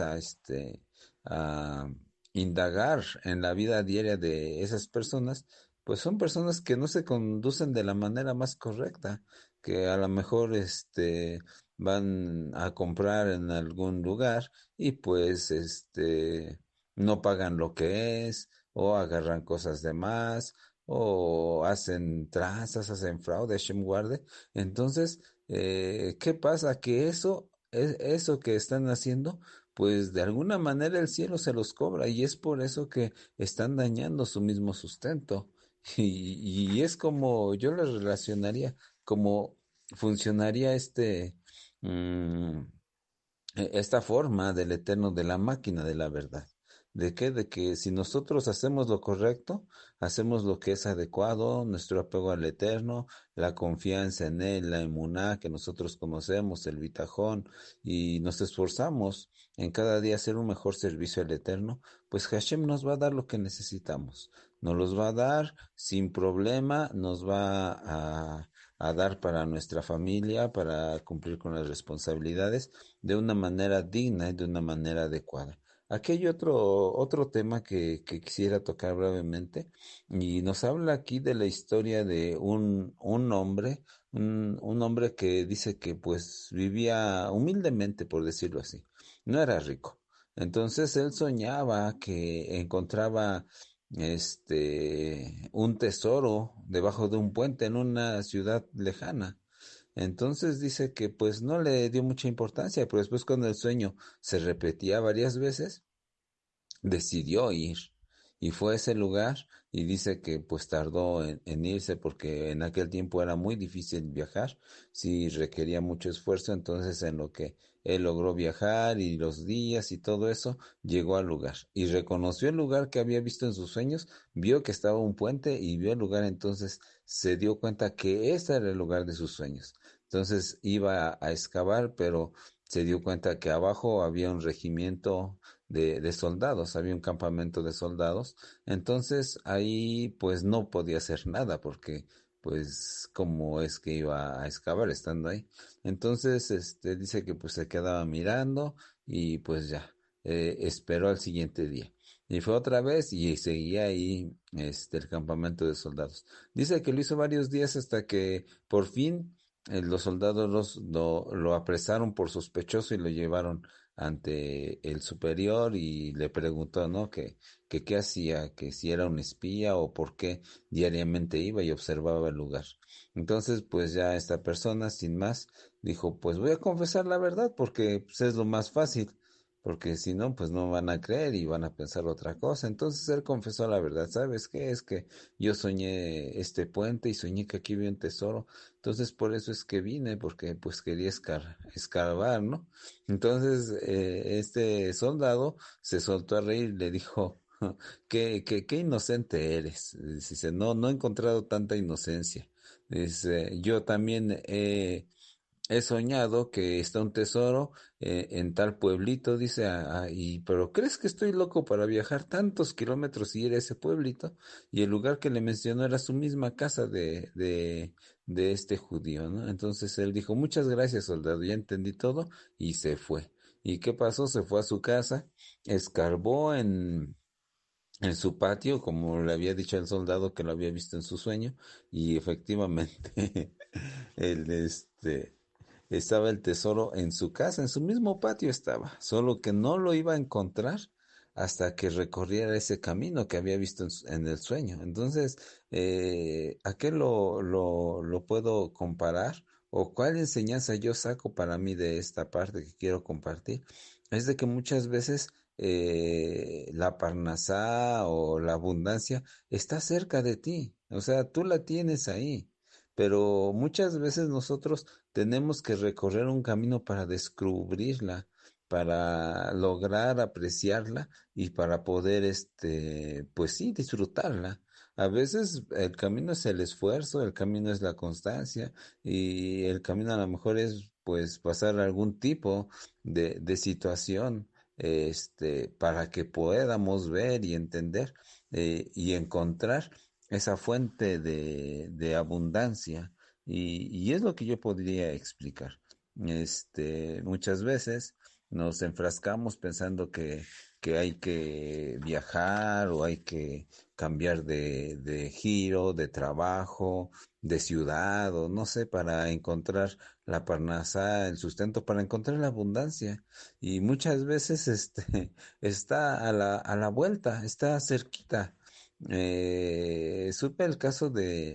Speaker 4: a indagar en la vida diaria de esas personas, pues son personas que no se conducen de la manera más correcta, que a lo mejor, van a comprar en algún lugar y pues, no pagan lo que es, o agarran cosas de más, o hacen tranzas, hacen fraude, Hashem guarde. Entonces, ¿qué pasa? Que eso que están haciendo, pues de alguna manera el cielo se los cobra y es por eso que están dañando su mismo sustento. Y es como yo lo relacionaría, como funcionaría mm, esta forma del eterno de la máquina de la verdad. ¿De qué? De que si nosotros hacemos lo correcto, hacemos lo que es adecuado, nuestro apego al eterno, la confianza en él, la emuná que nosotros conocemos, el bitajón, y nos esforzamos en cada día hacer un mejor servicio al eterno, pues Hashem nos va a dar lo que necesitamos. Nos los va a dar sin problema, nos va a dar para nuestra familia, para cumplir con las responsabilidades de una manera digna y de una manera adecuada. Aquí hay otro tema que quisiera tocar brevemente y nos habla aquí de la historia de un hombre, un hombre que dice que pues vivía humildemente, por decirlo así, no era rico. Entonces él soñaba que encontraba un tesoro debajo de un puente en una ciudad lejana. Entonces dice que pues no le dio mucha importancia, pero después cuando el sueño se repetía varias veces, decidió ir y fue a ese lugar y dice que pues tardó en irse porque en aquel tiempo era muy difícil viajar, sí requería mucho esfuerzo, entonces en lo que él logró viajar y los días y todo eso, llegó al lugar y reconoció el lugar que había visto en sus sueños, vio que estaba un puente y vio el lugar, entonces se dio cuenta que ese era el lugar de sus sueños. Entonces iba a excavar, pero se dio cuenta que abajo había un regimiento de soldados, había un campamento de soldados, entonces ahí pues no podía hacer nada porque pues cómo es que iba a excavar estando ahí. Entonces dice que pues se quedaba mirando y pues ya esperó al siguiente día. Y fue otra vez y seguía ahí el campamento de soldados. Dice que lo hizo varios días hasta que por fin los soldados lo apresaron por sospechoso y lo llevaron ante el superior y le preguntó, ¿no? Que qué hacía, que si era un espía o por qué diariamente iba y observaba el lugar. Entonces, pues ya esta persona, sin más, dijo, pues voy a confesar la verdad porque pues, es lo más fácil, porque si no, pues no van a creer y van a pensar otra cosa. Entonces él confesó la verdad, ¿sabes qué? Es que yo soñé este puente y soñé que aquí había un tesoro. Entonces por eso es que vine, porque pues quería escarbar, ¿no? Entonces, este soldado se soltó a reír y le dijo, qué inocente eres. Dice, no, no he encontrado tanta inocencia. Dice, yo también he soñado que está un tesoro en tal pueblito, dice, pero ¿crees que estoy loco para viajar tantos kilómetros y ir a ese pueblito? Y el lugar que le mencionó era su misma casa de este judío, ¿no? Entonces él dijo, muchas gracias, soldado, ya entendí todo, y se fue. ¿Y qué pasó? Se fue a su casa, escarbó en su patio, como le había dicho el soldado que lo había visto en su sueño, y efectivamente, el estaba el tesoro en su casa, en su mismo patio estaba, solo que no lo iba a encontrar hasta que recorriera ese camino que había visto en el sueño. Entonces, ¿a qué lo puedo comparar? ¿O cuál enseñanza yo saco para mí de esta parte que quiero compartir? Es de que muchas veces la parnasá o la abundancia está cerca de ti, o sea, tú la tienes ahí, pero muchas veces nosotros tenemos que recorrer un camino para descubrirla, para lograr apreciarla y para poder, pues sí, disfrutarla. A veces el camino es el esfuerzo, el camino es la constancia y el camino a lo mejor es pues pasar algún tipo de situación, para que podamos ver y entender, y encontrar esa fuente de abundancia. Y es lo que yo podría explicar. Muchas veces nos enfrascamos pensando que hay que viajar o hay que cambiar de giro, de trabajo, de ciudad o no sé, para encontrar la parnasá, el sustento, para encontrar la abundancia. Y muchas veces está a la vuelta, está cerquita. Supe el caso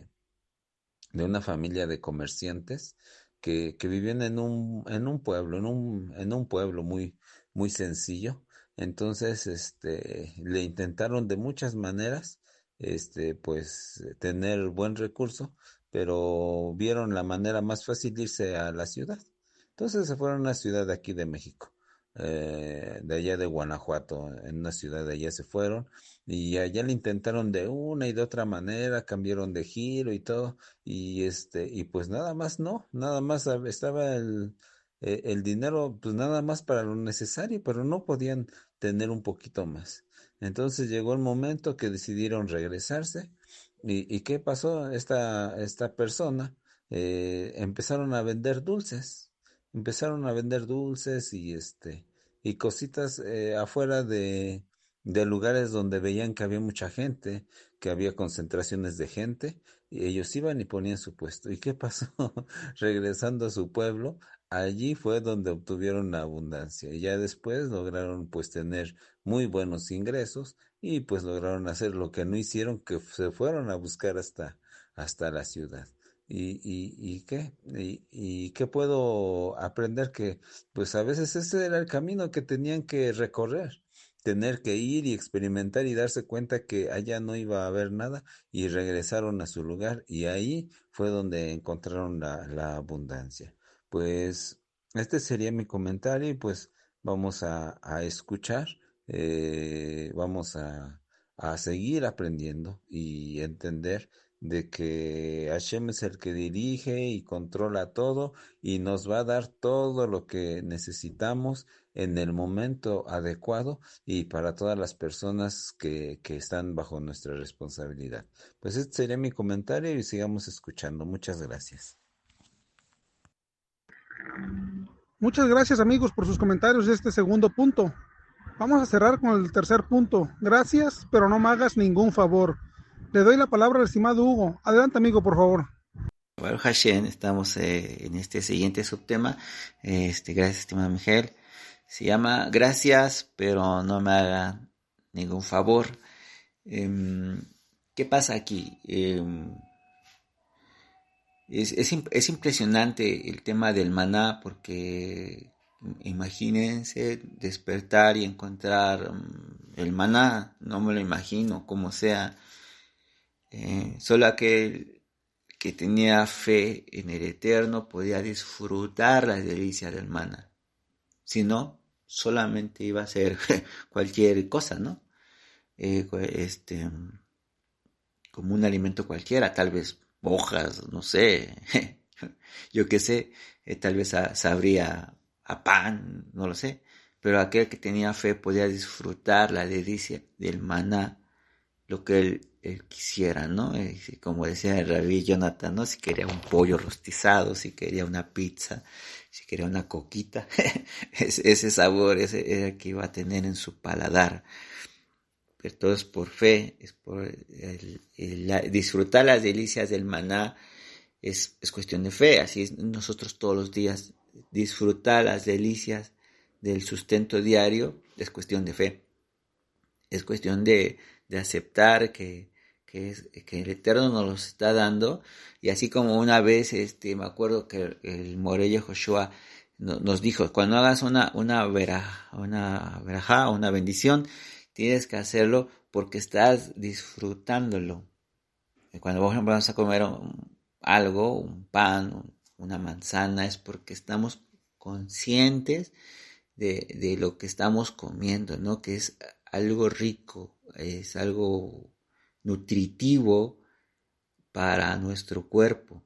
Speaker 4: de una familia de comerciantes que vivían en un pueblo, en un pueblo muy, muy sencillo. Entonces, le intentaron de muchas maneras, pues, tener buen recurso, pero vieron la manera más fácil de irse a la ciudad. Entonces se fueron a una ciudad de aquí de México, de allá de Guanajuato, en una ciudad de allá se fueron y allá le intentaron de una y de otra manera, cambiaron de giro y todo, y pues nada más no, nada más estaba el dinero, pues nada más para lo necesario, pero no podían tener un poquito más. Entonces llegó el momento que decidieron regresarse. ¿Y qué pasó? Esta persona, empezaron a vender dulces, empezaron a vender dulces y cositas, afuera de lugares donde veían que había mucha gente, que había concentraciones de gente, y ellos iban y ponían su puesto. ¿Y qué pasó? Regresando a su pueblo, allí fue donde obtuvieron la abundancia. Y ya después lograron pues tener muy buenos ingresos y pues lograron hacer lo que no hicieron, que se fueron a buscar hasta la ciudad. ¿Y qué? ¿Y qué puedo aprender? Que pues a veces ese era el camino que tenían que recorrer, tener que ir y experimentar y darse cuenta que allá no iba a haber nada y regresaron a su lugar y ahí fue donde encontraron la abundancia. Pues este sería mi comentario y pues vamos a escuchar, vamos a seguir aprendiendo y entender de que Hashem es el que dirige y controla todo y nos va a dar todo lo que necesitamos en el momento adecuado y para todas las personas que están bajo nuestra responsabilidad. Pues este sería mi comentario y sigamos escuchando. Muchas gracias.
Speaker 2: Muchas gracias amigos por sus comentarios de este segundo punto. Vamos a cerrar con el tercer punto. Gracias, pero no me hagas ningún favor. Le doy la palabra al estimado Hugo. Adelante amigo, por favor.
Speaker 3: Bueno, Hashem, estamos en este siguiente subtema. Gracias, estimado Miguel. Se llama Gracias, pero no me haga ningún favor. ¿Qué pasa aquí? Es impresionante el tema del maná porque imagínense despertar y encontrar el maná, no me lo imagino como sea. Solo aquel que tenía fe en el Eterno podía disfrutar las delicias del maná. Si no, solamente iba a ser cualquier cosa, ¿no? Como un alimento cualquiera, tal vez hojas, no sé, yo qué sé, tal vez sabría a pan, no lo sé, pero aquel que tenía fe podía disfrutar la delicia del maná, lo que él quisiera, ¿no? Como decía el rabí Jonathan, ¿no? Si quería un pollo rostizado, si quería una pizza, si quería una coquita, ese sabor, ese era el que iba a tener en su paladar. Pero todo es por fe, es por disfrutar las delicias del maná, es cuestión de fe. Así es nosotros todos los días, disfrutar las delicias del sustento diario es cuestión de fe. Es cuestión de aceptar que el Eterno nos los está dando. Y así como una vez, me acuerdo que el Morella Joshua nos dijo, cuando hagas una verajá, una bendición, tienes que hacerlo porque estás disfrutándolo. Cuando por ejemplo vamos a comer algo, un pan, una manzana, es porque estamos conscientes de lo que estamos comiendo, ¿no? Que es algo rico, es algo nutritivo para nuestro cuerpo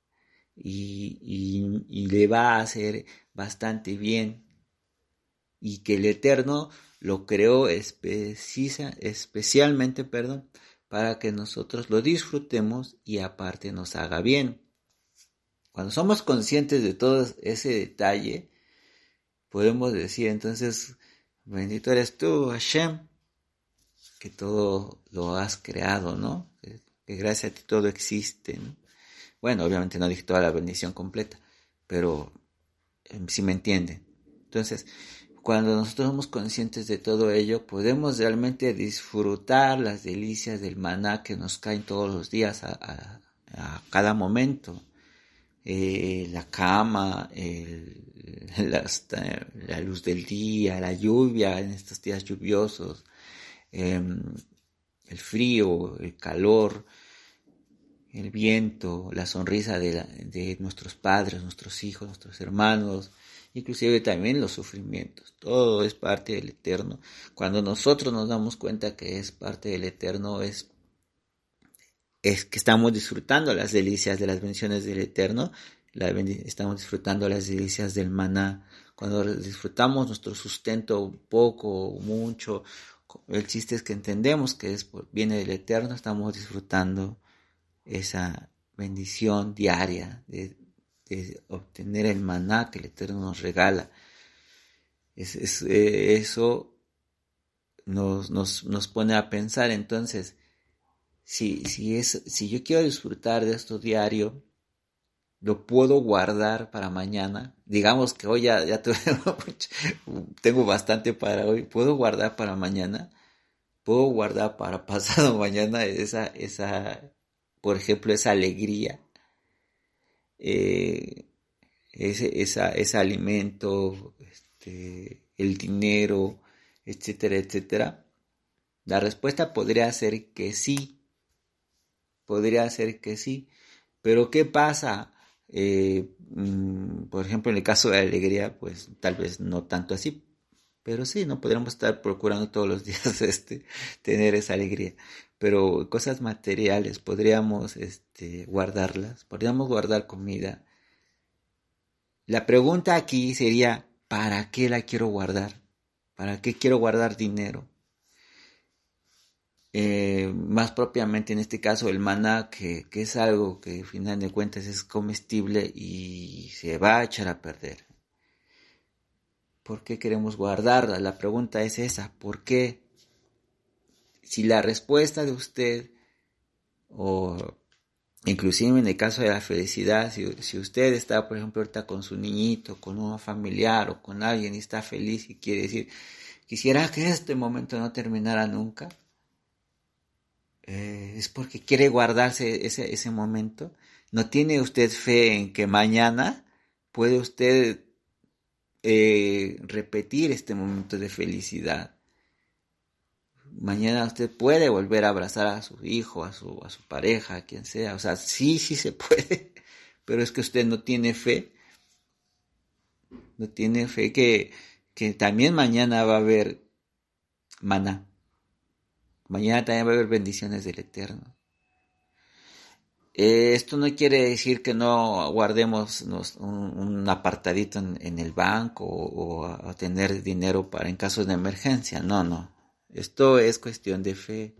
Speaker 3: y le va a hacer bastante bien, y que el Eterno lo creó especialmente, para que nosotros lo disfrutemos y aparte nos haga bien. Cuando somos conscientes de todo ese detalle, podemos decir entonces: bendito eres tú, Hashem, que todo lo has creado, ¿no? Que gracias a ti todo existe, ¿no? Bueno, obviamente no dije toda la bendición completa, pero si me entienden. Entonces, cuando nosotros somos conscientes de todo ello, podemos realmente disfrutar las delicias del maná que nos caen todos los días a cada momento. La cama, la luz del día, la lluvia en estos días lluviosos, el frío, el calor, el viento, la sonrisa de nuestros padres, nuestros hijos, nuestros hermanos, inclusive también los sufrimientos. Todo es parte del Eterno. Cuando nosotros nos damos cuenta que es parte del Eterno, es que estamos disfrutando las delicias de las bendiciones del Eterno, estamos disfrutando las delicias del maná. Cuando disfrutamos nuestro sustento poco o mucho, el chiste es que entendemos que viene del Eterno, estamos disfrutando esa bendición diaria de obtener el maná que el Eterno nos regala. Eso nos pone a pensar. Entonces, si yo quiero disfrutar de esto diario, lo puedo guardar para mañana. Digamos que hoy ya tengo bastante para hoy. Puedo guardar para mañana. Puedo guardar para pasado mañana por ejemplo, esa alegría, ese alimento, el dinero, etcétera, etcétera. La respuesta podría ser que sí. Pero ¿qué pasa? Por ejemplo, en el caso de la alegría, pues tal vez no tanto así, pero sí, no podríamos estar procurando todos los días tener esa alegría. Pero cosas materiales podríamos guardarlas, podríamos guardar comida. La pregunta aquí sería: ¿para qué la quiero guardar? ¿Para qué quiero guardar dinero? Más propiamente en este caso el maná, que es algo que al final de cuentas es comestible y se va a echar a perder. ¿Por qué queremos guardarla? La pregunta es esa: ¿por qué? Si la respuesta de usted, o inclusive en el caso de la felicidad, si usted está, por ejemplo, ahorita con su niñito, con un familiar o con alguien y está feliz y quiere decir: quisiera que este momento no terminara nunca, es porque quiere guardarse ese momento. ¿No tiene usted fe en que mañana puede usted repetir este momento de felicidad? Mañana usted puede volver a abrazar a su hijo, a su pareja, a quien sea. O sea, sí se puede, pero es que usted no tiene fe. No tiene fe que también mañana va a haber maná. Mañana también va a haber bendiciones del Eterno. Esto no quiere decir que no guardemos un apartadito en el banco o a tener dinero para en casos de emergencia. No. Esto es cuestión de fe.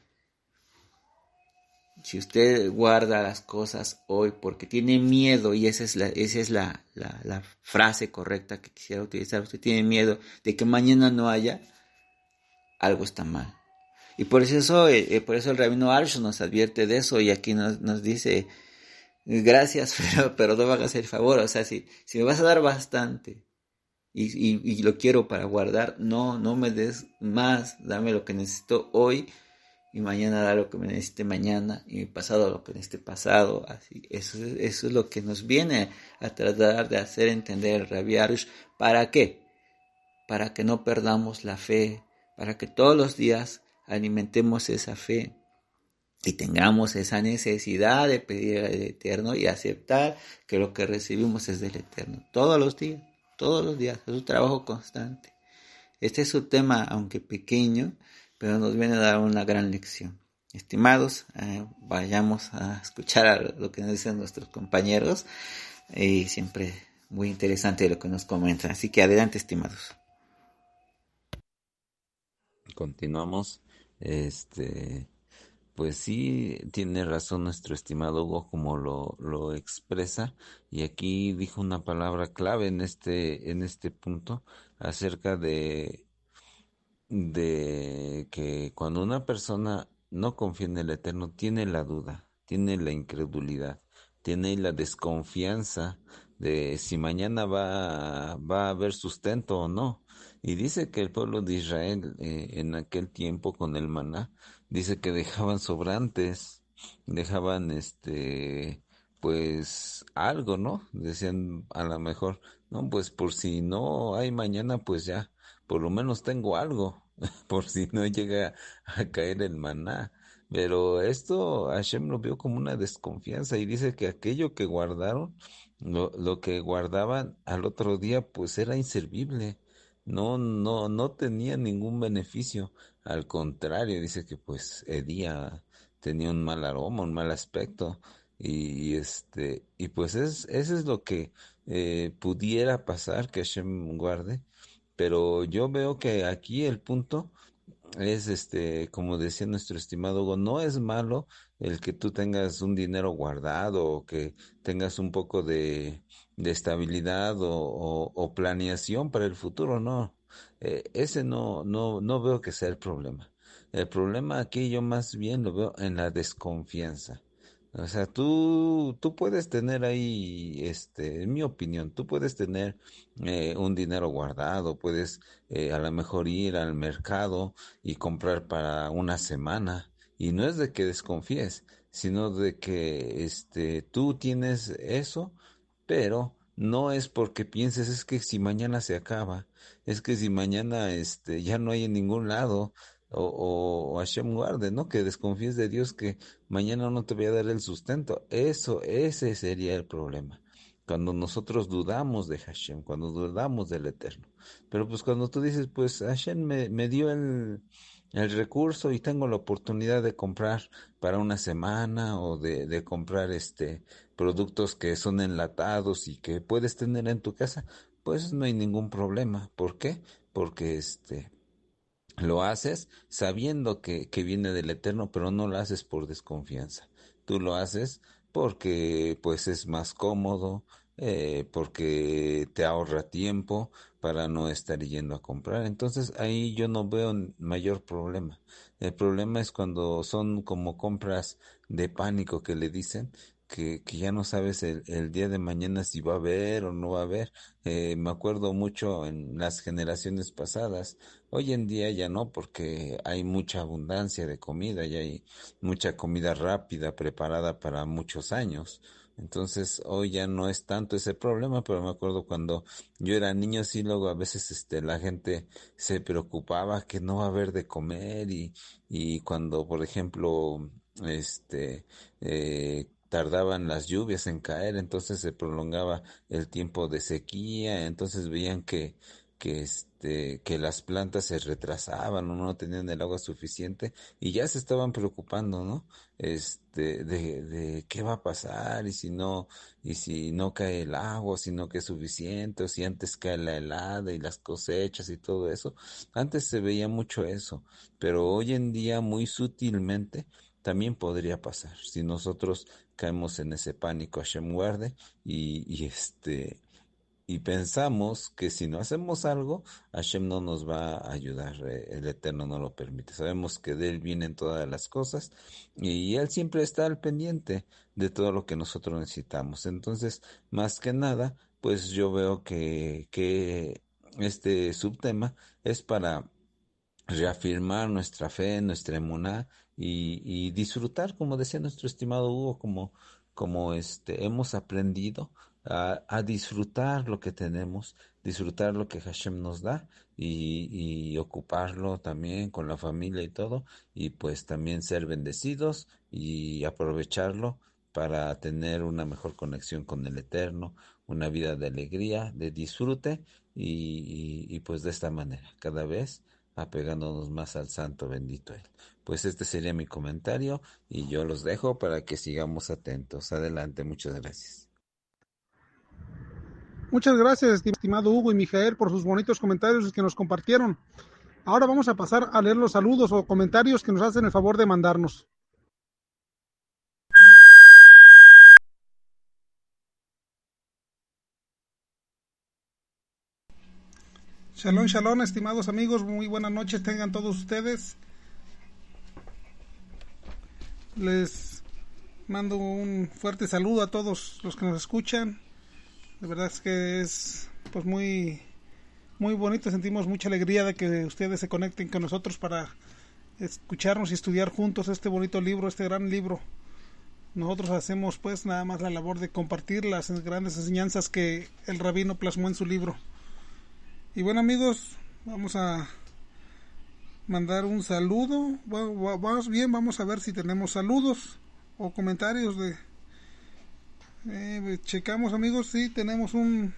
Speaker 3: Si usted guarda las cosas hoy porque tiene miedo, y esa es la frase correcta que quisiera utilizar, usted tiene miedo de que mañana no haya, algo está mal. Y por eso el rabino Arush nos advierte de eso, y aquí nos dice: gracias, pero no me hagas el favor. O sea, si me vas a dar bastante y lo quiero para guardar, no me des más, dame lo que necesito hoy, y mañana da lo que me necesite mañana, y pasado lo que necesite pasado. Así, eso es lo que nos viene a tratar de hacer entender el Rabbi Arush. ¿Para qué? Para que no perdamos la fe, para que todos los días alimentemos esa fe y tengamos esa necesidad de pedir al Eterno y aceptar que lo que recibimos es del Eterno todos los días. todos los días, es un trabajo constante. Este es un tema, aunque pequeño, pero nos viene a dar una gran lección. Estimados, vayamos a escuchar a lo que nos dicen nuestros compañeros y siempre muy interesante lo que nos comentan. Así que adelante, estimados.
Speaker 4: Continuamos. Pues sí, tiene razón nuestro estimado Hugo como lo expresa, y aquí dijo una palabra clave en este punto acerca de que cuando una persona no confía en el Eterno, tiene la duda, tiene la incredulidad, tiene la desconfianza de si mañana va a haber sustento o no. Y dice que el pueblo de Israel en aquel tiempo con el maná, dice que dejaban sobrantes, dejaban pues algo, ¿no? Decían a lo mejor, no, pues por si no hay mañana, pues ya por lo menos tengo algo, por si no llega a caer el maná. Pero esto Hashem lo vio como una desconfianza y dice que aquello que guardaron, lo que guardaban al otro día, pues era inservible. No tenía ningún beneficio. Al contrario, dice que pues hedía, tenía un mal aroma, un mal aspecto. Y pues eso es lo que pudiera pasar, que Hashem guarde, pero yo veo que aquí el punto es, como decía nuestro estimado Hugo, no es malo el que tú tengas un dinero guardado o que tengas un poco de estabilidad o planeación para el futuro, no. Ese no veo que sea el problema. El problema aquí yo más bien lo veo en la desconfianza. O sea, tú puedes tener ahí, en mi opinión, tú puedes tener un dinero guardado, puedes a lo mejor ir al mercado y comprar para una semana. Y no es de que desconfíes, sino de que tú tienes eso, pero no es porque pienses es que si mañana se acaba, es que si mañana ya no hay en ningún lado, o Hashem guarde, ¿no? Que desconfíes de Dios que mañana no te voy a dar el sustento. Ese sería el problema. Cuando nosotros dudamos de Hashem, cuando dudamos del Eterno. Pero pues cuando tú dices, pues Hashem me dio el recurso y tengo la oportunidad de comprar para una semana o de comprar productos que son enlatados y que puedes tener en tu casa, pues no hay ningún problema. ¿Por qué? Porque lo haces sabiendo que viene del Eterno, pero no lo haces por desconfianza. Tú lo haces porque pues es más cómodo, porque te ahorra tiempo para no estar yendo a comprar. Entonces ahí yo no veo mayor problema. El problema es cuando son como compras de pánico que le dicen, que ya no sabes el día de mañana si va a haber o no va a haber. Me acuerdo mucho en las generaciones pasadas. Hoy en día ya no, porque hay mucha abundancia de comida y hay mucha comida rápida preparada para muchos años. Entonces hoy ya no es tanto ese problema, pero me acuerdo cuando yo era niño, sí, luego a veces la gente se preocupaba que no va a haber de comer y cuando, por ejemplo, tardaban las lluvias en caer, entonces se prolongaba el tiempo de sequía, entonces veían que las plantas se retrasaban o no tenían el agua suficiente y ya se estaban preocupando, ¿no? De qué va a pasar y si no cae el agua, si no cae suficiente, o si antes cae la helada y las cosechas y todo eso. Antes se veía mucho eso, pero hoy en día muy sutilmente también podría pasar si nosotros caemos en ese pánico, Hashem guarde, y pensamos que si no hacemos algo, Hashem no nos va a ayudar, el Eterno no lo permite. Sabemos que de Él vienen todas las cosas y Él siempre está al pendiente de todo lo que nosotros necesitamos. Entonces, más que nada, pues yo veo que este subtema es para reafirmar nuestra fe, nuestra emuná y disfrutar, como decía nuestro estimado Hugo, como hemos aprendido a disfrutar lo que tenemos, disfrutar lo que Hashem nos da y ocuparlo también con la familia y todo, y pues también ser bendecidos y aprovecharlo para tener una mejor conexión con el Eterno, una vida de alegría, de disfrute y pues de esta manera, cada vez apegándonos más al Santo bendito Él. Pues este sería mi comentario y yo los dejo para que sigamos atentos. Adelante, muchas gracias.
Speaker 2: Muchas gracias, estimado Hugo y Mijael, por sus bonitos comentarios que nos compartieron. Ahora vamos a pasar a leer los saludos o comentarios que nos hacen el favor de mandarnos. Shalom, shalom, estimados amigos, muy buenas noches tengan todos ustedes. Les mando un fuerte saludo a todos los que nos escuchan. De verdad es que es pues muy bonito, sentimos mucha alegría de que ustedes se conecten con nosotros para escucharnos y estudiar juntos este bonito libro, este gran libro. Nosotros hacemos pues nada más la labor de compartir las grandes enseñanzas que el rabino plasmó en su libro. Y bueno amigos, vamos a mandar un saludo. Bueno, vamos a ver si tenemos saludos o comentarios de... checamos amigos, sí, tenemos un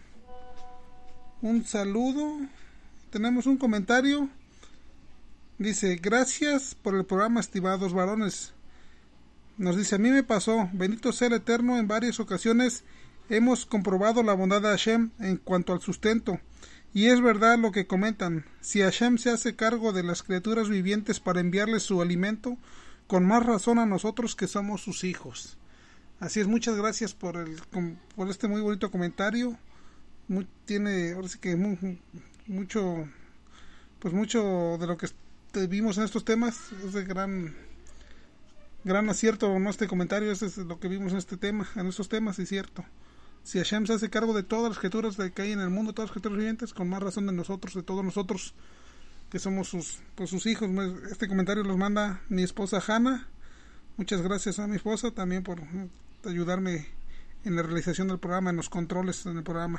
Speaker 2: saludo, tenemos un comentario. Dice, gracias por el programa, estimados varones. Nos dice, a mí me pasó, bendito sea el Eterno, en varias ocasiones hemos comprobado la bondad de Hashem en cuanto al sustento. Y es verdad lo que comentan, si Hashem se hace cargo de las criaturas vivientes para enviarles su alimento, con más razón a nosotros que somos sus hijos. Así es, muchas gracias por este muy bonito comentario. Tiene, ahora sí que mucho de lo que vimos en estos temas es de gran acierto, ¿no? Este comentario es lo que vimos en estos temas, es cierto. Si Hashem se hace cargo de todas las criaturas que hay en el mundo, todas las criaturas vivientes, con más razón de nosotros, de todos nosotros que somos sus hijos. Este comentario los manda mi esposa Hanna. Muchas gracias a mi esposa también por ayudarme en la realización del programa, en los controles en el programa.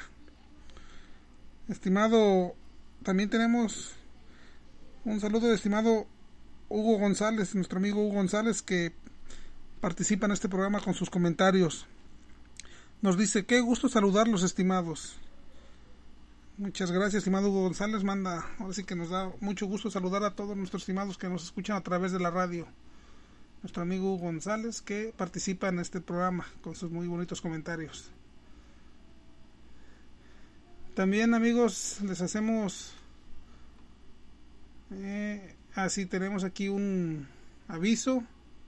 Speaker 2: Estimado, también tenemos un saludo de estimado Hugo González, nuestro amigo Hugo González, que participa en este programa con sus comentarios. Nos dice, qué gusto saludarlos, estimados. Muchas gracias, estimado Hugo González. Ahora sí que nos da mucho gusto saludar a todos nuestros estimados que nos escuchan a través de la radio. Nuestro amigo Hugo González, que participa en este programa con sus muy bonitos comentarios. También, amigos, les hacemos... así tenemos aquí un aviso.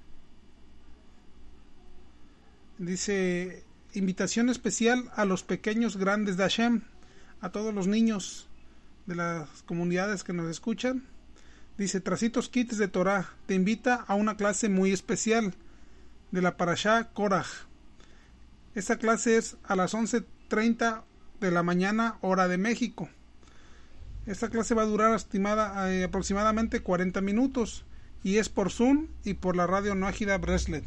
Speaker 2: Dice... invitación especial a los pequeños grandes de Hashem, a todos los niños de las comunidades que nos escuchan. Dice, Tracitos Kits de Torah te invita a una clase muy especial de la Parashá Korach. Esta clase es a las 11:30 de la mañana, hora de México. Esta clase va a durar aproximadamente 40 minutos y es por Zoom y por la radio Noágida Breslet.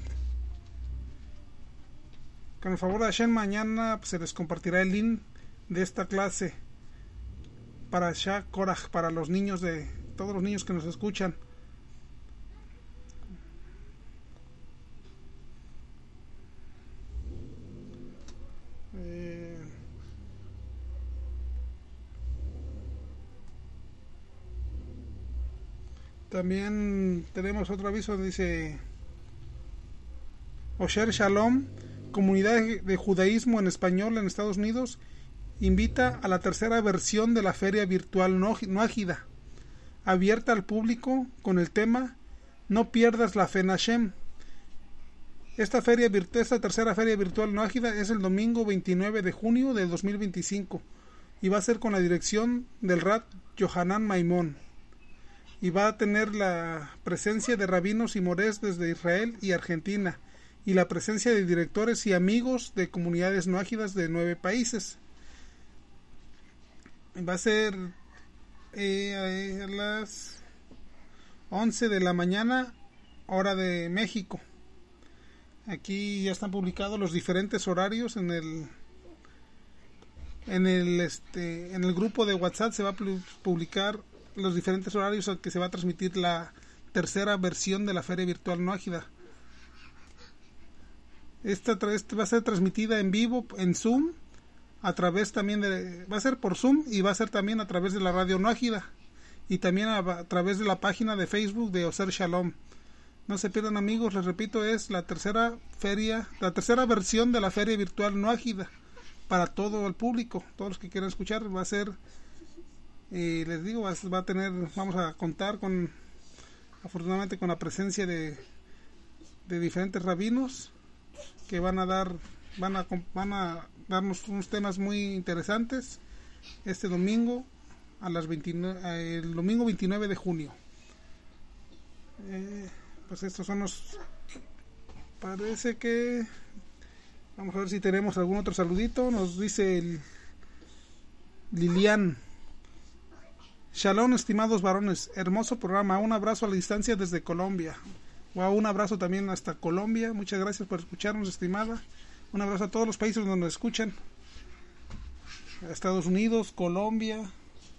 Speaker 2: Con el favor de Hashem, mañana se les compartirá el link de esta clase para Shah Korach, para los niños todos los niños que nos escuchan. También tenemos otro aviso, dice Osher Shalom, comunidad de judaísmo en español en Estados Unidos, invita a la tercera versión de la feria virtual Noágida, abierta al público con el tema No pierdas la fe en Hashem. Esta tercera feria virtual Noágida es el domingo 29 de junio de 2025 y va a ser con la dirección del Rab Yohanan Maimón, y va a tener la presencia de rabinos y morés desde Israel y Argentina, y la presencia de directores y amigos de comunidades noágidas de 9 países. Va a ser a las 11 de la mañana, hora de México. Aquí ya están publicados los diferentes horarios en el grupo de WhatsApp. Se va a publicar los diferentes horarios al que se va a transmitir la tercera versión de la feria virtual Noágida. Esta va a ser transmitida en vivo en Zoom, a través también va a ser por Zoom y va a ser también a través de la Radio Nájida y también a través de la página de Facebook de Oser Shalom. No se pierdan, amigos, les repito, es la tercera versión de la feria virtual Nájida para todo el público, todos los que quieran escuchar. Va a ser, les digo, vamos a contar afortunadamente con la presencia de diferentes rabinos que van a darnos unos temas muy interesantes este domingo el domingo 29 de junio. Pues estos son parece que vamos a ver si tenemos algún otro saludito. Nos dice Lilian: Shalom, estimados varones, hermoso programa, un abrazo a la distancia desde Colombia. Wow, un abrazo también hasta Colombia, muchas gracias por escucharnos, estimada. Un abrazo a todos los países donde nos escuchan, a Estados Unidos, Colombia,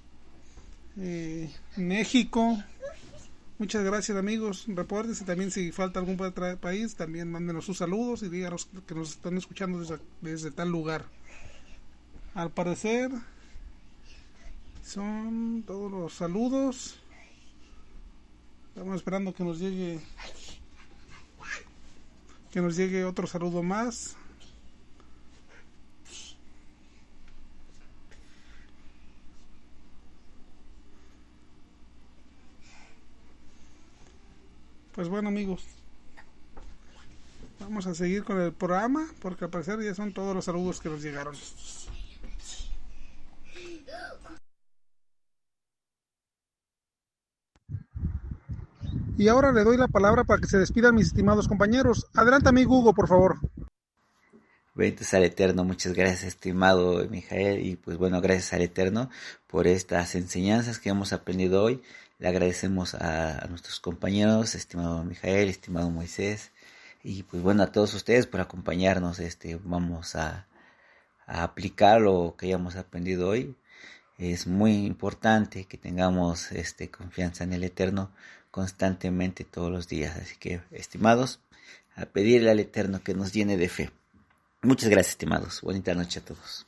Speaker 2: México. Muchas gracias, amigos. Repórtense también si falta algún país, también mándenos sus saludos y díganos que nos están escuchando desde tal lugar. Al parecer son todos los saludos. Estamos esperando que nos llegue otro saludo más. Pues bueno, amigos, vamos a seguir con el programa porque al parecer ya son todos los saludos que nos llegaron. Y ahora le doy la palabra para que se despidan mis estimados compañeros. Adelante, amigo Hugo, por favor.
Speaker 3: Benditos al Eterno, muchas gracias, estimado Mijael, y pues bueno, gracias al Eterno por estas enseñanzas que hemos aprendido hoy. Le agradecemos a nuestros compañeros, estimado Mijael, estimado Moisés, y pues bueno, a todos ustedes por acompañarnos. Vamos a aplicar lo que hayamos aprendido hoy. Es muy importante que tengamos confianza en el Eterno constantemente todos los días. Así que, estimados, a pedirle al Eterno que nos llene de fe. Muchas gracias, estimados. Bonita noche a todos.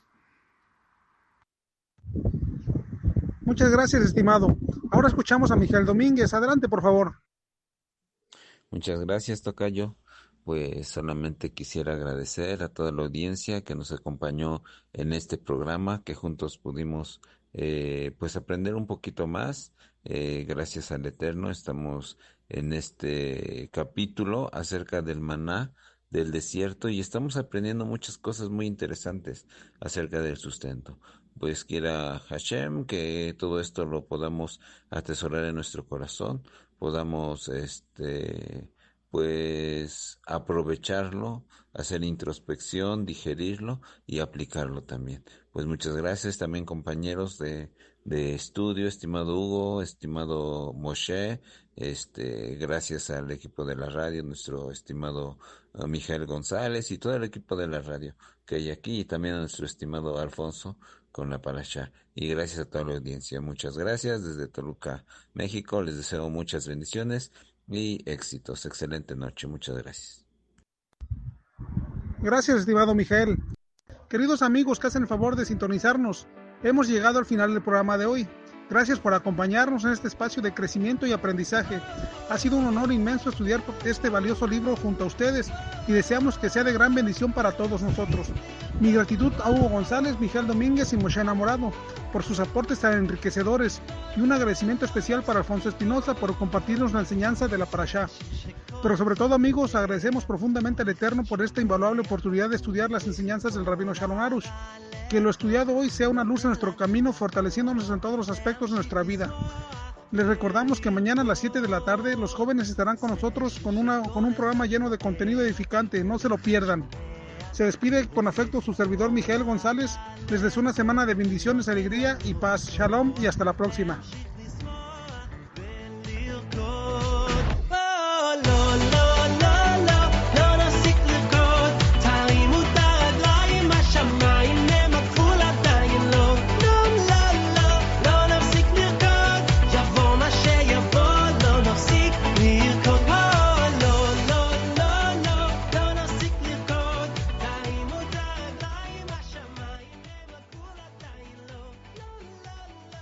Speaker 2: Muchas gracias, estimado. Ahora escuchamos a Mijael Domínguez. Adelante, por favor.
Speaker 4: Muchas gracias, tocayo. Pues solamente quisiera agradecer a toda la audiencia que nos acompañó en este programa, que juntos pudimos pues aprender un poquito más. Gracias al Eterno estamos en este capítulo acerca del maná del desierto y estamos aprendiendo muchas cosas muy interesantes acerca del sustento. Pues quiera Hashem que todo esto lo podamos atesorar en nuestro corazón, podamos pues aprovecharlo, hacer introspección, digerirlo y aplicarlo también. Pues muchas gracias también, compañeros de estudio, estimado Hugo, estimado Moshe, gracias al equipo de la radio, nuestro estimado Mijael González y todo el equipo de la radio que hay aquí, y también a nuestro estimado Alfonso con la Parashá. Y gracias a toda la audiencia. Muchas gracias desde Toluca, México. Les deseo muchas bendiciones y éxitos. Excelente noche. Muchas gracias.
Speaker 2: Gracias, estimado Mijael. Queridos amigos que hacen el favor de sintonizarnos, hemos llegado al final del programa de hoy. Gracias por acompañarnos en este espacio de crecimiento y aprendizaje. Ha sido un honor inmenso estudiar este valioso libro junto a ustedes y deseamos que sea de gran bendición para todos nosotros. Mi gratitud a Hugo González, Mijael Domínguez y Moshe Enamorado por sus aportes tan enriquecedores, y un agradecimiento especial para Alfonso Espinosa por compartirnos la enseñanza de la Parashá. Pero sobre todo, amigos, agradecemos profundamente al Eterno por esta invaluable oportunidad de estudiar las enseñanzas del Rabino Shalom Arush. Que lo estudiado hoy sea una luz en nuestro camino, fortaleciéndonos en todos los aspectos de nuestra vida. Les recordamos que mañana a las 7 de la tarde los jóvenes estarán con nosotros con un programa lleno de contenido edificante. No se lo pierdan. Se despide con afecto su servidor Mijael González. Les deseo una semana de bendiciones, alegría y paz. Shalom y hasta la próxima.